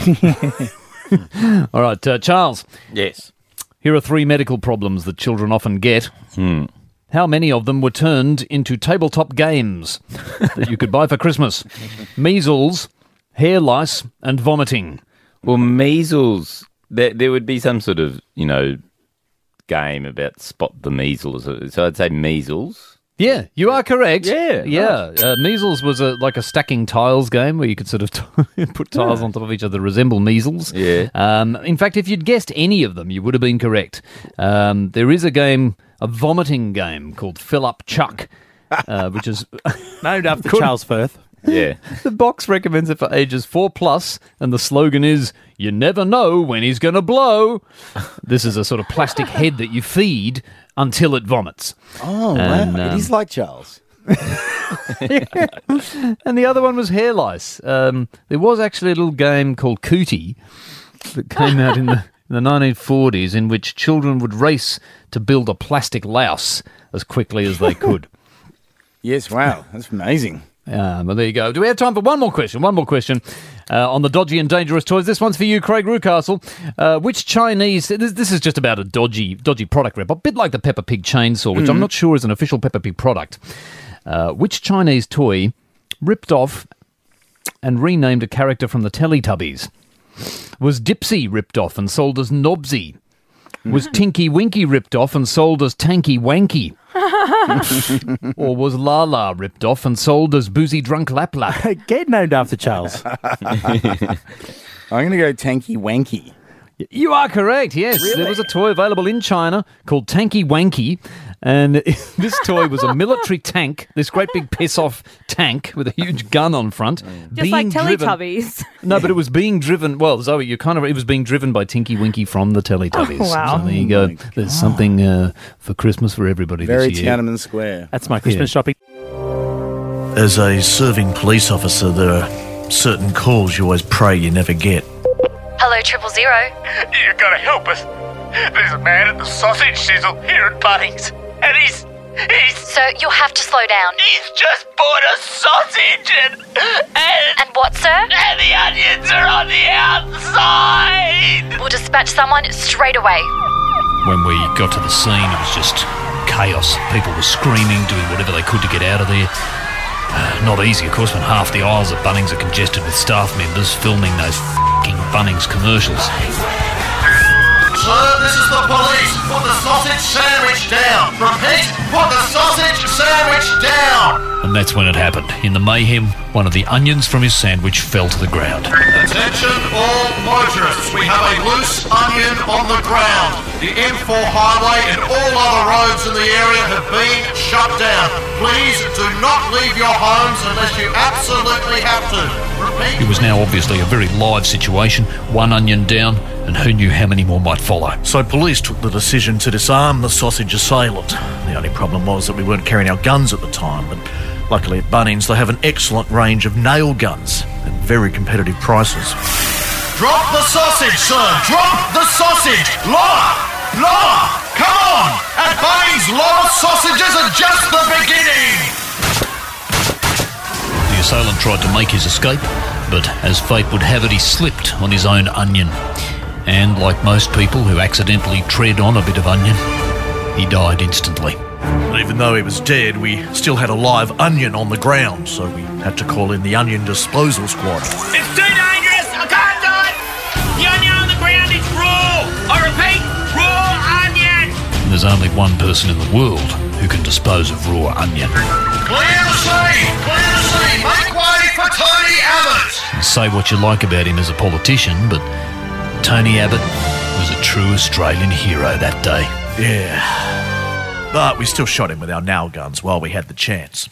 All right, uh, Charles. Yes. Here are three medical problems that children often get. Hmm. How many of them were turned into tabletop games that you could buy for Christmas? Measles, hair lice, and vomiting. Well, measles, there, there would be some sort of, you know, game about spot the measles. So I'd say measles. Yeah, you are correct. Yeah, yeah. Uh, measles was a, like a stacking tiles game where you could sort of t- put tiles Yeah. on top of each other, resemble measles. Yeah. Um, in fact, if you'd guessed any of them, you would have been correct. Um, there is a game, a vomiting game called Fill Up Chuck, uh, which is named after Could- Charles Firth. Yeah. The box recommends it for ages four plus, and the slogan is, "You never know when he's going to blow." This is a sort of plastic head that you feed until it vomits. Oh, And, wow. um, it is like Charles. And the other one was hair lice. Um, there was actually a little game called Cootie that came out in the, in the nineteen forties in which children would race to build a plastic louse as quickly as they could. Yes, wow. That's amazing. Um, well, there you go. Do we have time for one more question? One more question uh, on the dodgy and dangerous toys. This one's for you, Craig Rucastle. Uh, which Chinese... This, this is just about a dodgy dodgy product rep, a bit like the Peppa Pig chainsaw, which Mm. I'm not sure is an official Peppa Pig product. Uh, which Chinese toy ripped off and renamed a character from the Teletubbies? Was Dipsy ripped off and sold as Nobsy? Was Tinky Winky ripped off and sold as Tanky Wanky? Or was Lala ripped off and sold as Boozy Drunk Lap Lap? Get named after Charles. I'm going to go Tanky Wanky. You are correct, yes. Really? There was a toy available in China called Tanky Wanky, and this toy was a military tank, this great big piss-off tank with a huge gun on front. Just like Teletubbies. No, but it was being driven, well, Zoe, you kind of, it was being driven by Tinky Winky from the Teletubbies. Oh, wow. So there you go. There's something uh, for Christmas for everybody Very this year. Tiananmen Square. That's my Christmas Yeah. shopping. As a serving police officer, there are certain calls you always pray you never get. Hello, triple zero. You gotta help us. There's a man at the sausage sizzle here at Bunnings, and he's he's. Sir, you'll have to slow down. He's just bought a sausage and and And what, sir? and the onions are on the outside. We'll dispatch someone straight away. When we got to the scene, it was just chaos. People were screaming, doing whatever they could to get out of there. Uh, not easy, of course, when half the aisles at Bunnings are congested with staff members filming those f***ing Bunnings commercials. Sir, this is the police. Put the sausage sandwich down. Repeat, put the sausage sandwich down. And that's when it happened. In the mayhem, one of the onions from his sandwich fell to the ground. Attention all motorists, we have a loose onion on the ground. The M four highway and all other roads in the area have been shut down. Please do not leave your homes unless you absolutely have to. Repeat. It was now obviously a very live situation. One onion down, and who knew how many more might follow. So police took the decision to disarm the sausage assailant. The only problem was that we weren't carrying our guns at the time, but luckily at Bunnings they have an excellent range of nail guns at very competitive prices. Drop the sausage, sir! Drop the sausage! Lower! Lower! Come on! At Bunnings, lower sausages are just the beginning! The assailant tried to make his escape, but as fate would have it, he slipped on his own onion. And like most people who accidentally tread on a bit of onion, he died instantly. But even though he was dead, we still had a live onion on the ground, so we had to call in the onion disposal squad. It's too dangerous! I can't do it! The onion on the ground is raw! I repeat, raw onion! And there's only one person in the world who can dispose of raw onion. Clear the sea! Clear the sea! Make way for Tony Abbott! And say what you like about him as a politician, but Tony Abbott was a true Australian hero that day. Yeah. But we still shot him with our nail guns while we had the chance.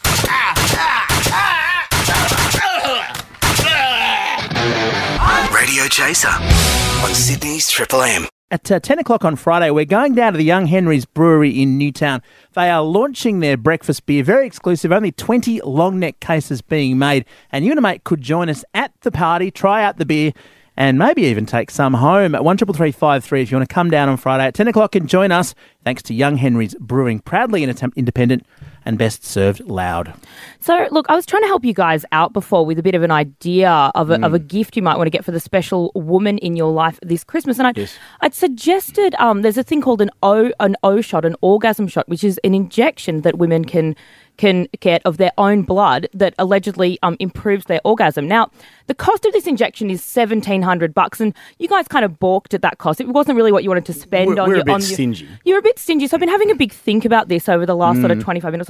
Radio Chaser on Sydney's Triple M. At uh, ten o'clock on Friday, we're going down to the Young Henry's Brewery in Newtown. They are launching their breakfast beer, very exclusive, only twenty long neck cases being made. And you and a mate could join us at the party, try out the beer, and maybe even take some home at one triple three five three if you want to come down on Friday at ten o'clock and join us. Thanks to Young Henry's Brewing, proudly independent and best served loud. So, look, I was trying to help you guys out before with a bit of an idea of a, Mm. of a gift you might want to get for the special woman in your life this Christmas. And I'd, Yes. I'd suggested um, there's a thing called an O an O shot, an orgasm shot, which is an injection that women can can get of their own blood that allegedly um, improves their orgasm. Now, the cost of this injection is seventeen hundred bucks, and you guys kind of balked at that cost. It wasn't really what you wanted to spend We're- on we're a your bit on your, stingy. You're a bit stingy, so I've been having a big think about this over the last sort of Mm. twenty-five minutes or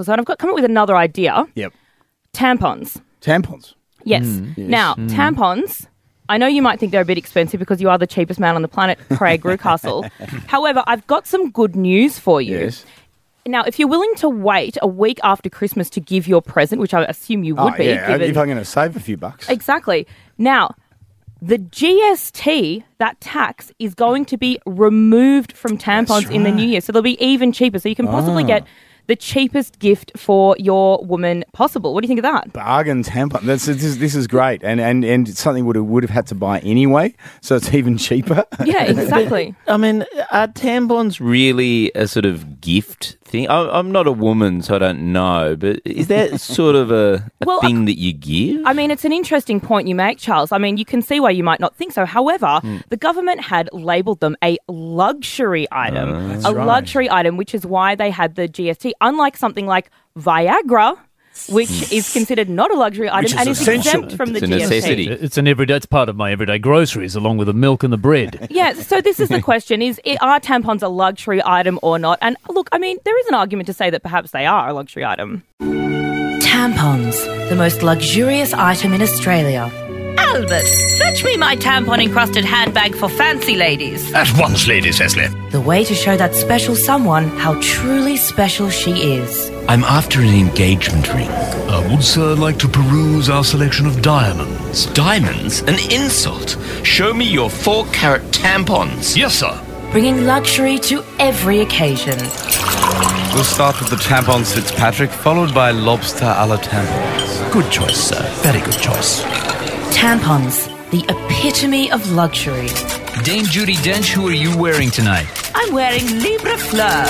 Newcastle. So I've got come up with another idea. Yep. Tampons. Tampons. Yes. Mm, yes. Now, Mm. tampons, I know you might think they're a bit expensive because you are the cheapest man on the planet, Craig Rucastle. However, I've got some good news for you. Yes. Now, if you're willing to wait a week after Christmas to give your present, which I assume you would Oh, be. yeah, given- if I'm going to save a few bucks. Exactly. Now, the G S T, that tax, is going to be removed from tampons in the new year. So they'll be even cheaper. So you can possibly Ah. get the cheapest gift for your woman possible. What do you think of that? Bargain tampon. That's, this, is, this is great. And, and, and it's something would have, would have had to buy anyway, so it's even cheaper. Yeah, exactly. I mean, are tampons really a sort of gift thing? I, I'm not a woman, so I don't know, but is that sort of a, a Well, thing that you give? I mean, it's an interesting point you make, Charles. I mean, you can see why you might not think so. However, Hmm. the government had labelled them a luxury item, Oh, that's a right. luxury item, which is why they had the G S T. Unlike something like Viagra, which is considered not a luxury item Which is and is essential. exempt from the It's a G S T. necessity. It's an everyday. It's part of my everyday groceries, along with the milk and the bread. Yeah, so this is the question, is are tampons a luxury item or not? And look, I mean, there is an argument to say that perhaps they are a luxury item. Tampons, the most luxurious item in Australia. Albert, fetch me my tampon-encrusted handbag for fancy ladies. At once, Lady Cecily. The way to show that special someone how truly special she is. I'm after an engagement ring. Uh, would Sir like to peruse our selection of diamonds? Diamonds? An insult. Show me your four-carat tampons. Yes, sir. Bringing luxury to every occasion. We'll start with the tampons Fitzpatrick, followed by lobster a la tampons. Good choice, sir. Very good choice. Tampons, the epitome of luxury. Dame Judi Dench, who are you wearing tonight? I'm wearing Libre Fleur.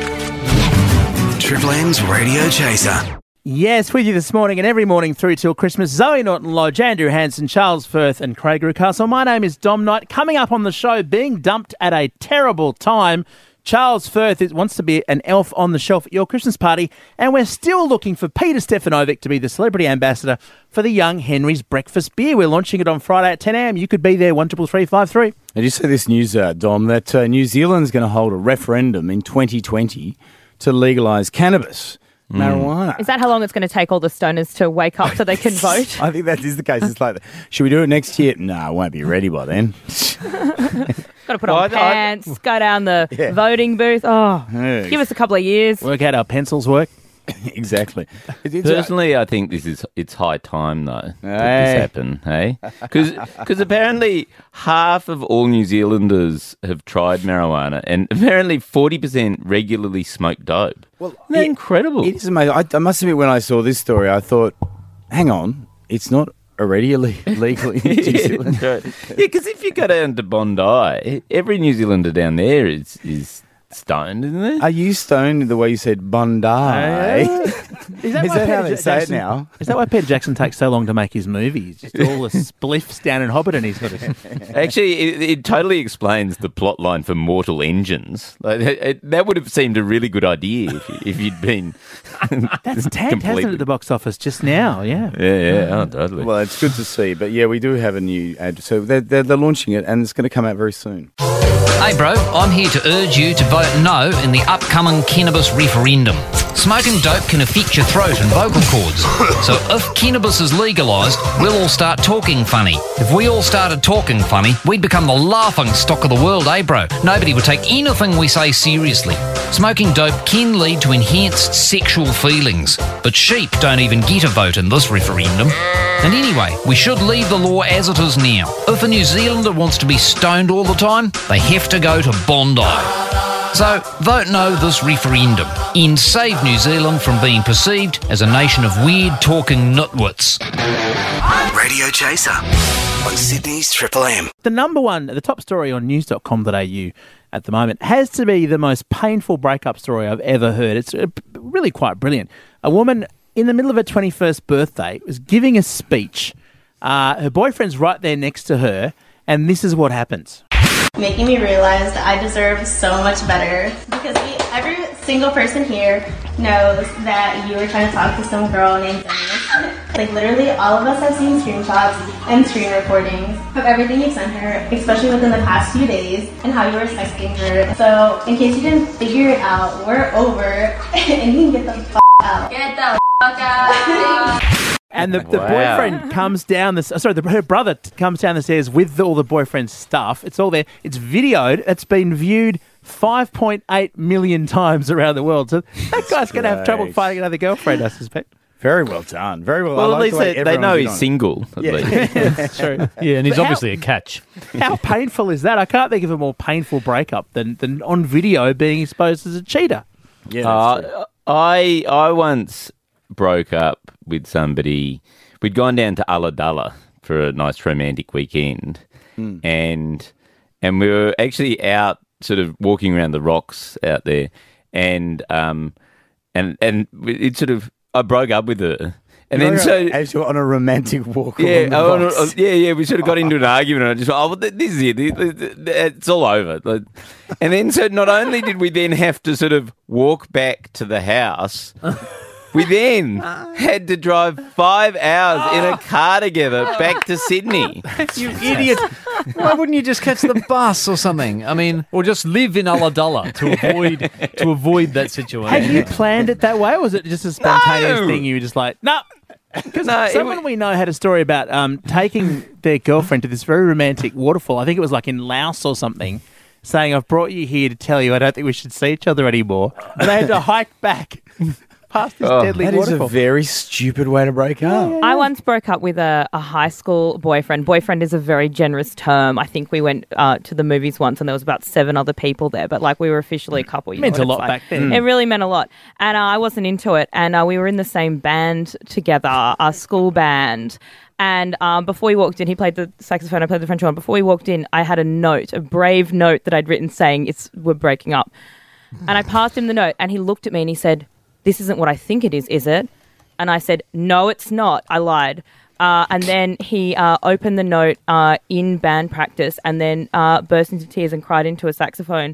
Triple M's Radio Chaser. Yes, with you this morning and every morning through till Christmas. Zoe Norton-Lodge, Andrew Hansen, Charles Firth and Craig Rucastle. My name is Dom Knight. Coming up on the show, being dumped at a terrible time, Charles Firth is, wants to be an elf on the shelf at your Christmas party, and we're still looking for Peter Stefanovic to be the celebrity ambassador for the Young Henry's Breakfast Beer. We're launching it on Friday at ten a.m. You could be there, one triple three five three. Did you see this news, uh, Dom, that uh, New Zealand's going to hold a referendum in twenty twenty to legalise cannabis, marijuana? Is that how long it's going to take all the stoners to wake up so they can vote? I think that is the case. It's like, should we do it next year? No, I won't be ready by then. Got to put on Well, I- I- pants, go down the Yeah. voting booth. Oh, Yeah. give us a couple of years. Work out how pencils work. Exactly. It- it's, uh, Personally, I think this is it's high time though that Hey. this happen. Hey, because apparently half of all New Zealanders have tried marijuana, and apparently forty percent regularly smoke dope. Well, Isn't that incredible. It is amazing. I, I must admit, when I saw this story, I thought, hang on, it's not already ille- legal in New Zealand. Yeah, because if you go down to Bondi, every New Zealander down there is is stoned, isn't it? Are you stoned the way you said Bondi? Is that, Is why that how Peter they Ja- say it Jackson- now? Is that why Peter Jackson takes so long to make his movies? Just all the spliffs down in Hobbiton he's got to... Actually, it, it totally explains the plot line for Mortal Engines. Like, it, it- that would have seemed a really good idea if, you- if you'd been. That's tanked, hasn't it, at the box office just now? Yeah. Yeah, yeah, oh, totally. Well, it's good to see. But yeah, we do have a new ad. So they're, they're, they're launching it, and it's going to come out very soon. Hey bro, I'm here to urge you to vote no in the upcoming cannabis referendum. Smoking dope can affect your throat and vocal cords. So if cannabis is legalised, we'll all start talking funny. If we all started talking funny, we'd become the laughing stock of the world, eh bro? Nobody would take anything we say seriously. Smoking dope can lead to enhanced sexual feelings, but sheep don't even get a vote in this referendum. And anyway, we should leave the law as it is now. If a New Zealander wants to be stoned all the time, they have to go to Bondi. So, vote no this referendum and save New Zealand from being perceived as a nation of weird talking nitwits. Radio Chaser on Sydney's Triple M. The number one, the top story on news dot com dot a u at the moment has to be the most painful breakup story I've ever heard. It's uh, really quite brilliant. A woman in the middle of her twenty-first birthday was giving a speech. Uh, her boyfriend's right there next to her, and this is what happens. Making me realize that I deserve so much better, because we, every single person here knows that you were trying to talk to some girl named Dennis. Like literally all of us have seen screenshots and screen recordings of everything you sent her, especially within the past few days, and how you were texting her. So in case you didn't figure it out, we're over and you can get the f*** out. Get the fuck out. And the, the Wow. boyfriend comes down the sorry, the, her brother t- comes down the stairs with the, all the boyfriend's stuff. It's all there. It's videoed. It's been viewed five point eight million times around the world. So that guy's going to have trouble great. finding another girlfriend, I suspect. Very well done. Very well. Well, I at like least the way they, they know everyone's he's on it. single. At Yeah. least. That's true. Yeah, and he's But how- obviously a catch. How painful is that? I can't think of a more painful breakup than, than on video being exposed as a cheater. Yeah, that's Uh, true. I I once broke up with somebody. We'd gone down to Ulladulla for a nice romantic weekend, Mm. and and we were actually out, sort of walking around the rocks out there, and um and and it sort of I broke up with her, and then so as you're on a romantic walk. yeah, along the I wanna- rocks. yeah, yeah. We sort of got into an argument, and I just went, oh, well, th- this is it. Th- th- th- It's all over. Like, and then, so not only did we then have to sort of walk back to the house, we then had to drive five hours in a car together back to Sydney. You idiot. Why wouldn't you just catch the bus or something? I mean, or just live in Ulladulla to avoid to avoid that situation. Had you planned it that way, or was it just a spontaneous No. thing? You were just like, no. Because No, it someone we know had a story about um, taking their girlfriend to this very romantic waterfall. I think it was like in Laos or something, saying, I've brought you here to tell you I don't think we should see each other anymore. And they had to hike back past this Oh, deadly That is waterfall. a very stupid way to break up. I once broke up with a, a high school boyfriend. Boyfriend is a very generous term. I think we went uh, to the movies once and there was about seven other people there, but like we were officially a couple. You Meant know a what it's lot like. back then. It really meant a lot. And uh, I wasn't into it. And uh, we were in the same band together, our school band. And um, before he walked in, he played the saxophone, I played the French horn. Before he walked in, I had a note, a brave note that I'd written saying, it's we're breaking up. And I passed him the note and he looked at me and he said, this isn't what I think it is, is it? And I said, no, it's not. I lied. Uh, and then he uh, opened the note uh, in band practice and then uh, burst into tears and cried into a saxophone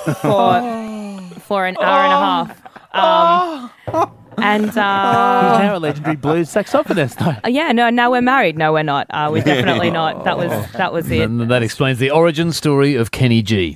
for, for an hour and a half. Um, and He's uh, now a legendary blues saxophonist, though. uh, yeah, no, now we're married. No, we're not. Uh, we're definitely not. That was that was it. And that explains the origin story of Kenny G.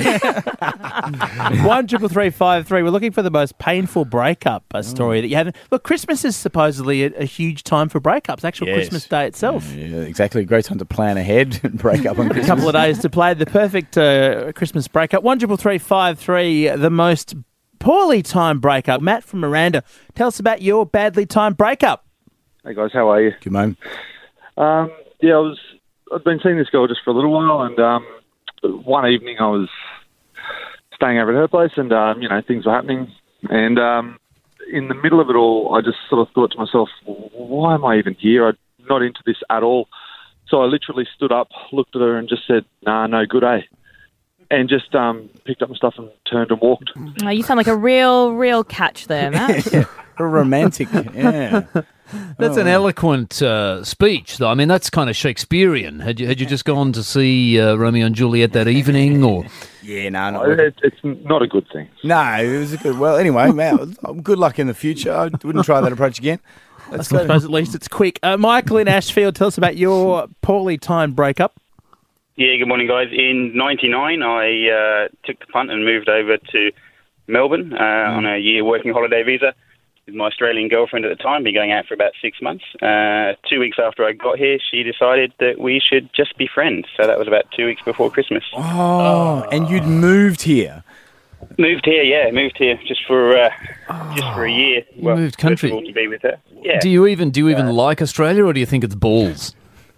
One triple three five three. We're looking for the most painful breakup uh, story that you haven't. Look, Christmas is supposedly a, a huge time for breakups. Actual Yes. Christmas Day itself. Yeah, exactly. Great time to plan ahead and break up on A Christmas. couple of days to play the perfect uh, Christmas breakup. One triple three five three. The most poorly timed breakup. Matt from Miranda, tell us about your badly timed breakup. Hey guys, how are you? Good man. Um, yeah, I was. I've been seeing this girl just for a little while, and um, one evening I was staying over at her place, and um, you know things were happening, and um, in the middle of it all, I just sort of thought to myself, "Why am I even here? I'm not into this at all." So I literally stood up, looked at her, and just said, "Nah, no good, eh?" And just um, picked up my stuff and turned and walked. Oh, you sound like a real, real catch there, Matt. yeah, a romantic. Yeah. That's Oh. an eloquent uh, speech, though. I mean, that's kind of Shakespearean. Had you had you just gone to see uh, Romeo and Juliet that evening, or Yeah, no, Oh, not it, it's not a good thing. No, it was a good. Well, anyway, man, good luck in the future. I wouldn't try that approach again. I Let's go. suppose at least it's quick. Uh, Michael in Ashfield, tell us about your poorly timed breakup. Yeah, good morning, guys. In ninety-nine, I uh, took the punt and moved over to Melbourne uh, Mm. on a year working holiday visa with my Australian girlfriend at the time. Been going out for about six months. Uh, two weeks after I got here, she decided that we should just be friends. So that was about two weeks before Christmas. Oh, and you'd moved here. Moved here, yeah, moved here just for uh, just for a year. You moved first of country. all, to be with her. Yeah. do you even do you even like Australia, or do you think it's balls?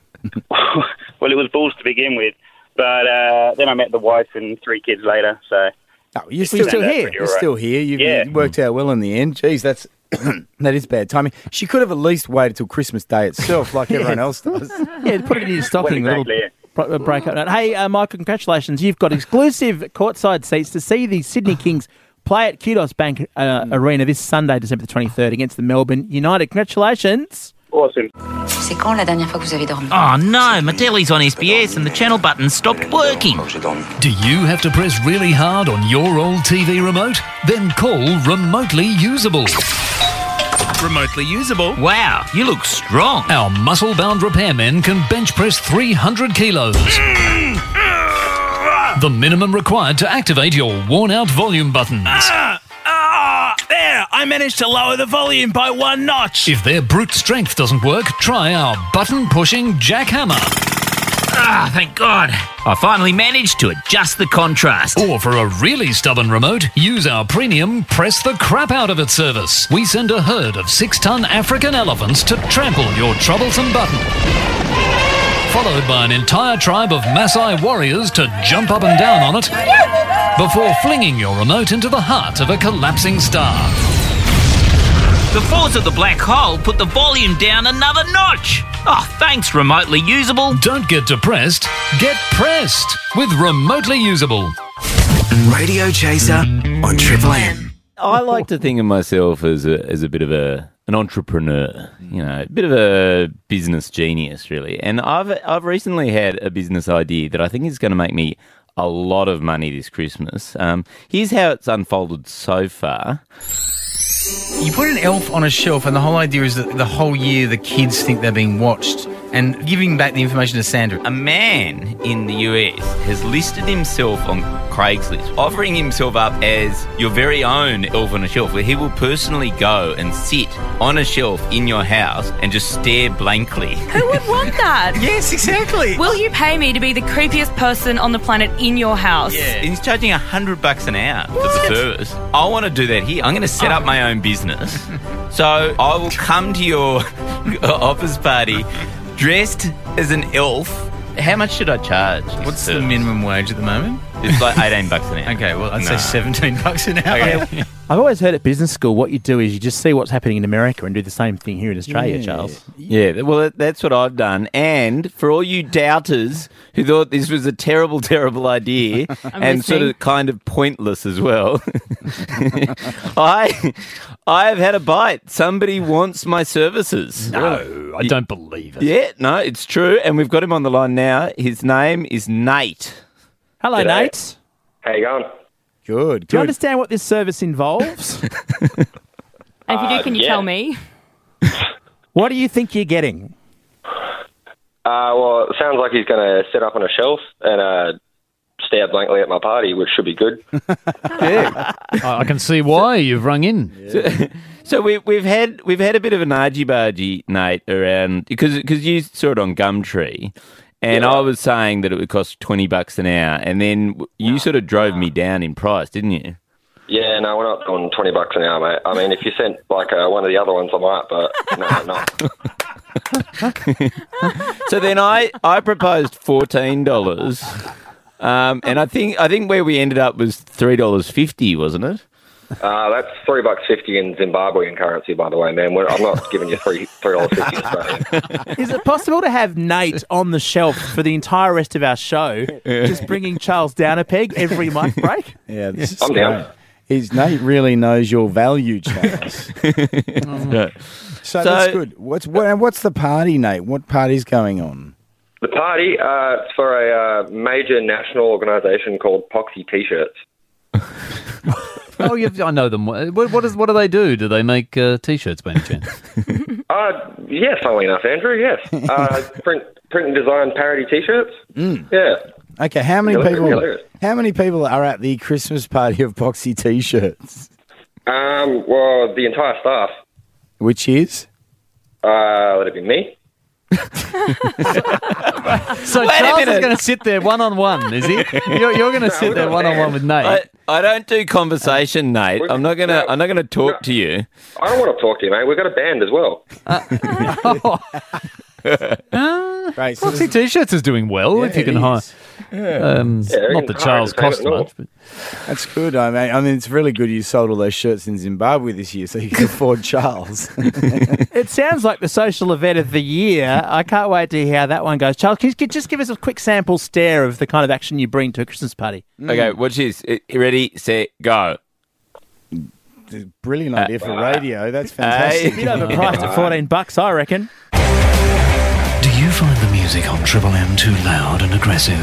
Well, it was balls to begin with, but uh, then I met the wife and three kids later. So Oh, you're It still, turned out here. pretty You're all right. still here. You've Yeah. you worked out well in the end. Jeez, that's that is bad timing. She could have at least waited till Christmas Day itself, like everyone else does. Yeah, put it in your stocking. Well, a exactly, little bro- breakup note. Hey, uh, Michael, congratulations. You've got exclusive courtside seats to see the Sydney Kings play at Kudos Bank uh, Arena this Sunday, December the twenty-third, against the Melbourne United. Congratulations. Awesome. C'est quand la dernière fois que vous avez dormi? Oh no, my telly's on S B S and the channel button stopped working. Do you have to press really hard on your old T V remote? Then call Remotely Usable. Remotely usable? Wow, you look strong. Our muscle-bound repairmen can bench press three hundred kilos. The minimum required to activate your worn-out volume buttons. Ah, ah, there, I I managed to lower the volume by one notch. If their brute strength doesn't work, try our button-pushing jackhammer. Ah, thank God. I finally managed to adjust the contrast. Or for a really stubborn remote, use our premium Press the Crap Out of It service. We send a herd of six-ton African elephants to trample your troublesome button. Followed by an entire tribe of Maasai warriors to jump up and down on it before flinging your remote into the heart of a collapsing star. The force of the black hole put the volume down another notch. Oh, thanks, remotely usable. Don't get depressed, get pressed with Remotely Usable. Radio Chaser on Triple M. I like to think of myself as a as a bit of a an entrepreneur, you know, a bit of a business genius, really. And I've I've recently had a business idea that I think is going to make me a lot of money this Christmas. Um, here's how it's unfolded so far. You put an elf on a shelf, and the whole idea is that the whole year the kids think they're being watched, and giving back the information to Sandra. A man in the U S has listed himself on Craigslist, offering himself up as your very own elf on a shelf, where he will personally go and sit on a shelf in your house and just stare blankly. Who would want that? Yes, exactly. Will you pay me to be the creepiest person on the planet in your house? Yeah. He's charging a hundred bucks an hour for the service. I want to do that here. I'm going to set Oh. up my own business. So I will come to your office party dressed as an elf. How much should I charge? What's the minimum wage at the moment? It's like eighteen bucks an hour. Okay, well, I'd No. say seventeen bucks an hour. Okay. I've always heard at business school what you do is you just see what's happening in America and do the same thing here in Australia, Yeah. Charles. Yeah, well, that- that's what I've done. And for all you doubters who thought this was a terrible, terrible idea I'm and sort listening. of kind of pointless as well, I I have had a bite. Somebody wants my services. No, I don't believe it. Yeah, no, it's true. And we've got him on the line now. His name is Nate. Hello, G'day. Nate. How you going? Good, Do you understand what this service involves? And if you do, can you yeah. tell me? What do you think you're getting? Uh, well, it sounds like he's going to sit up on a shelf and uh, stare blankly at my party, which should be good. Yeah. I I can see why you've rung in. So, so we, we've had we've had a bit of an argy bargy, Nate, around because because you saw it on Gumtree, and I was saying that it would cost twenty bucks an hour, and then you sort of drove me down in price, didn't you? Yeah, no, we're not on twenty bucks an hour, mate. I mean, if you sent like uh, one of the other ones, I might, but no, no. So then I, I proposed fourteen dollars, um, and I think I think where we ended up was three dollars fifty, wasn't it? Uh, that's three bucks fifty in Zimbabwean currency, by the way, man. We're, I'm not giving you three three dollars fifty Australian. Is it possible to have Nate on the shelf for the entire rest of our show, just bringing Charles down a peg every mic break? Yeah, this is I'm down. great. He's, Nate really knows your value, Charles. Yeah. So, So- that's good. What's what, and what's the party, Nate? What party's going on? The party, uh, it's for a uh, major national organisation called Poxy T-shirts. Oh, you've, I know them. What, what, is, what do they do? Do they make uh, T-shirts by any chance? Uh, yeah, funnily enough, Andrew, yes. Uh, print, print and design parody T-shirts. Mm. Yeah. Okay, how many Yeah, people? hilarious. How many people are at the Christmas party of Poxy T-shirts? Um, well, the entire staff. Which is? Uh, would it be me? So Wait a Charles is minute. going to sit there one-on-one, is he? You're, you're going to sit there one-on-one with Nate. I, I don't do conversation, Nate. I'm not gonna I'm not gonna talk to you. I don't want to talk to you, mate. We've got a band as well. Great. So Poxy T-shirts is doing well, Yeah, if you it can hire. is. Um, Yeah, not that Charles cost much, but That's good. I mean, I mean, it's really good you sold all those shirts in Zimbabwe this year so you can afford Charles. It sounds like the social event of the year. I can't wait to hear how that one goes. Charles, can you just give us a quick sample stare of the kind of action you bring to a Christmas party? Okay, watch this. Uh, Ready, set, go. Brilliant idea for radio. That's fantastic. A bit overpriced at fourteen bucks, I reckon. Do you find the music on Triple M too loud and aggressive?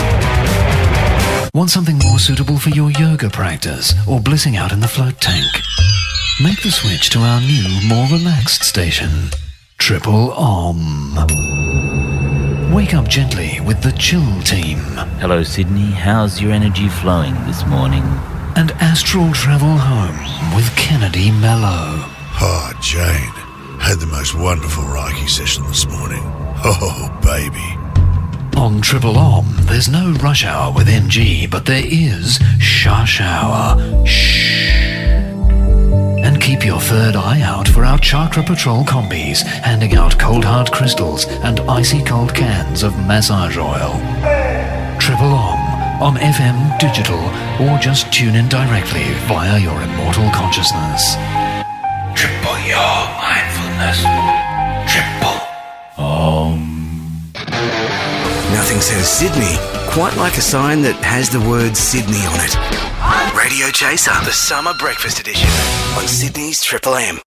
Want something more suitable for your yoga practice or blissing out in the float tank? Make the switch to our new, more relaxed station, Triple Om. Wake up gently with the Chill Team. Hello, Sydney. How's your energy flowing this morning? and astral travel home with Kennedy Mello. Oh, Jane. Had the most wonderful Reiki session this morning. Oh, baby. On Triple Om, there's no rush hour with N G, but there is shush hour. Shh. And keep your third eye out for our Chakra Patrol combis, handing out cold hard crystals and icy cold cans of massage oil. Triple Om on F M, digital, or just tune in directly via your immortal consciousness. Triple your mindfulness. Triple Om. Nothing says Sydney quite like a sign that has the word Sydney on it. Radio Chaser, the Summer Breakfast Edition on Sydney's Triple M.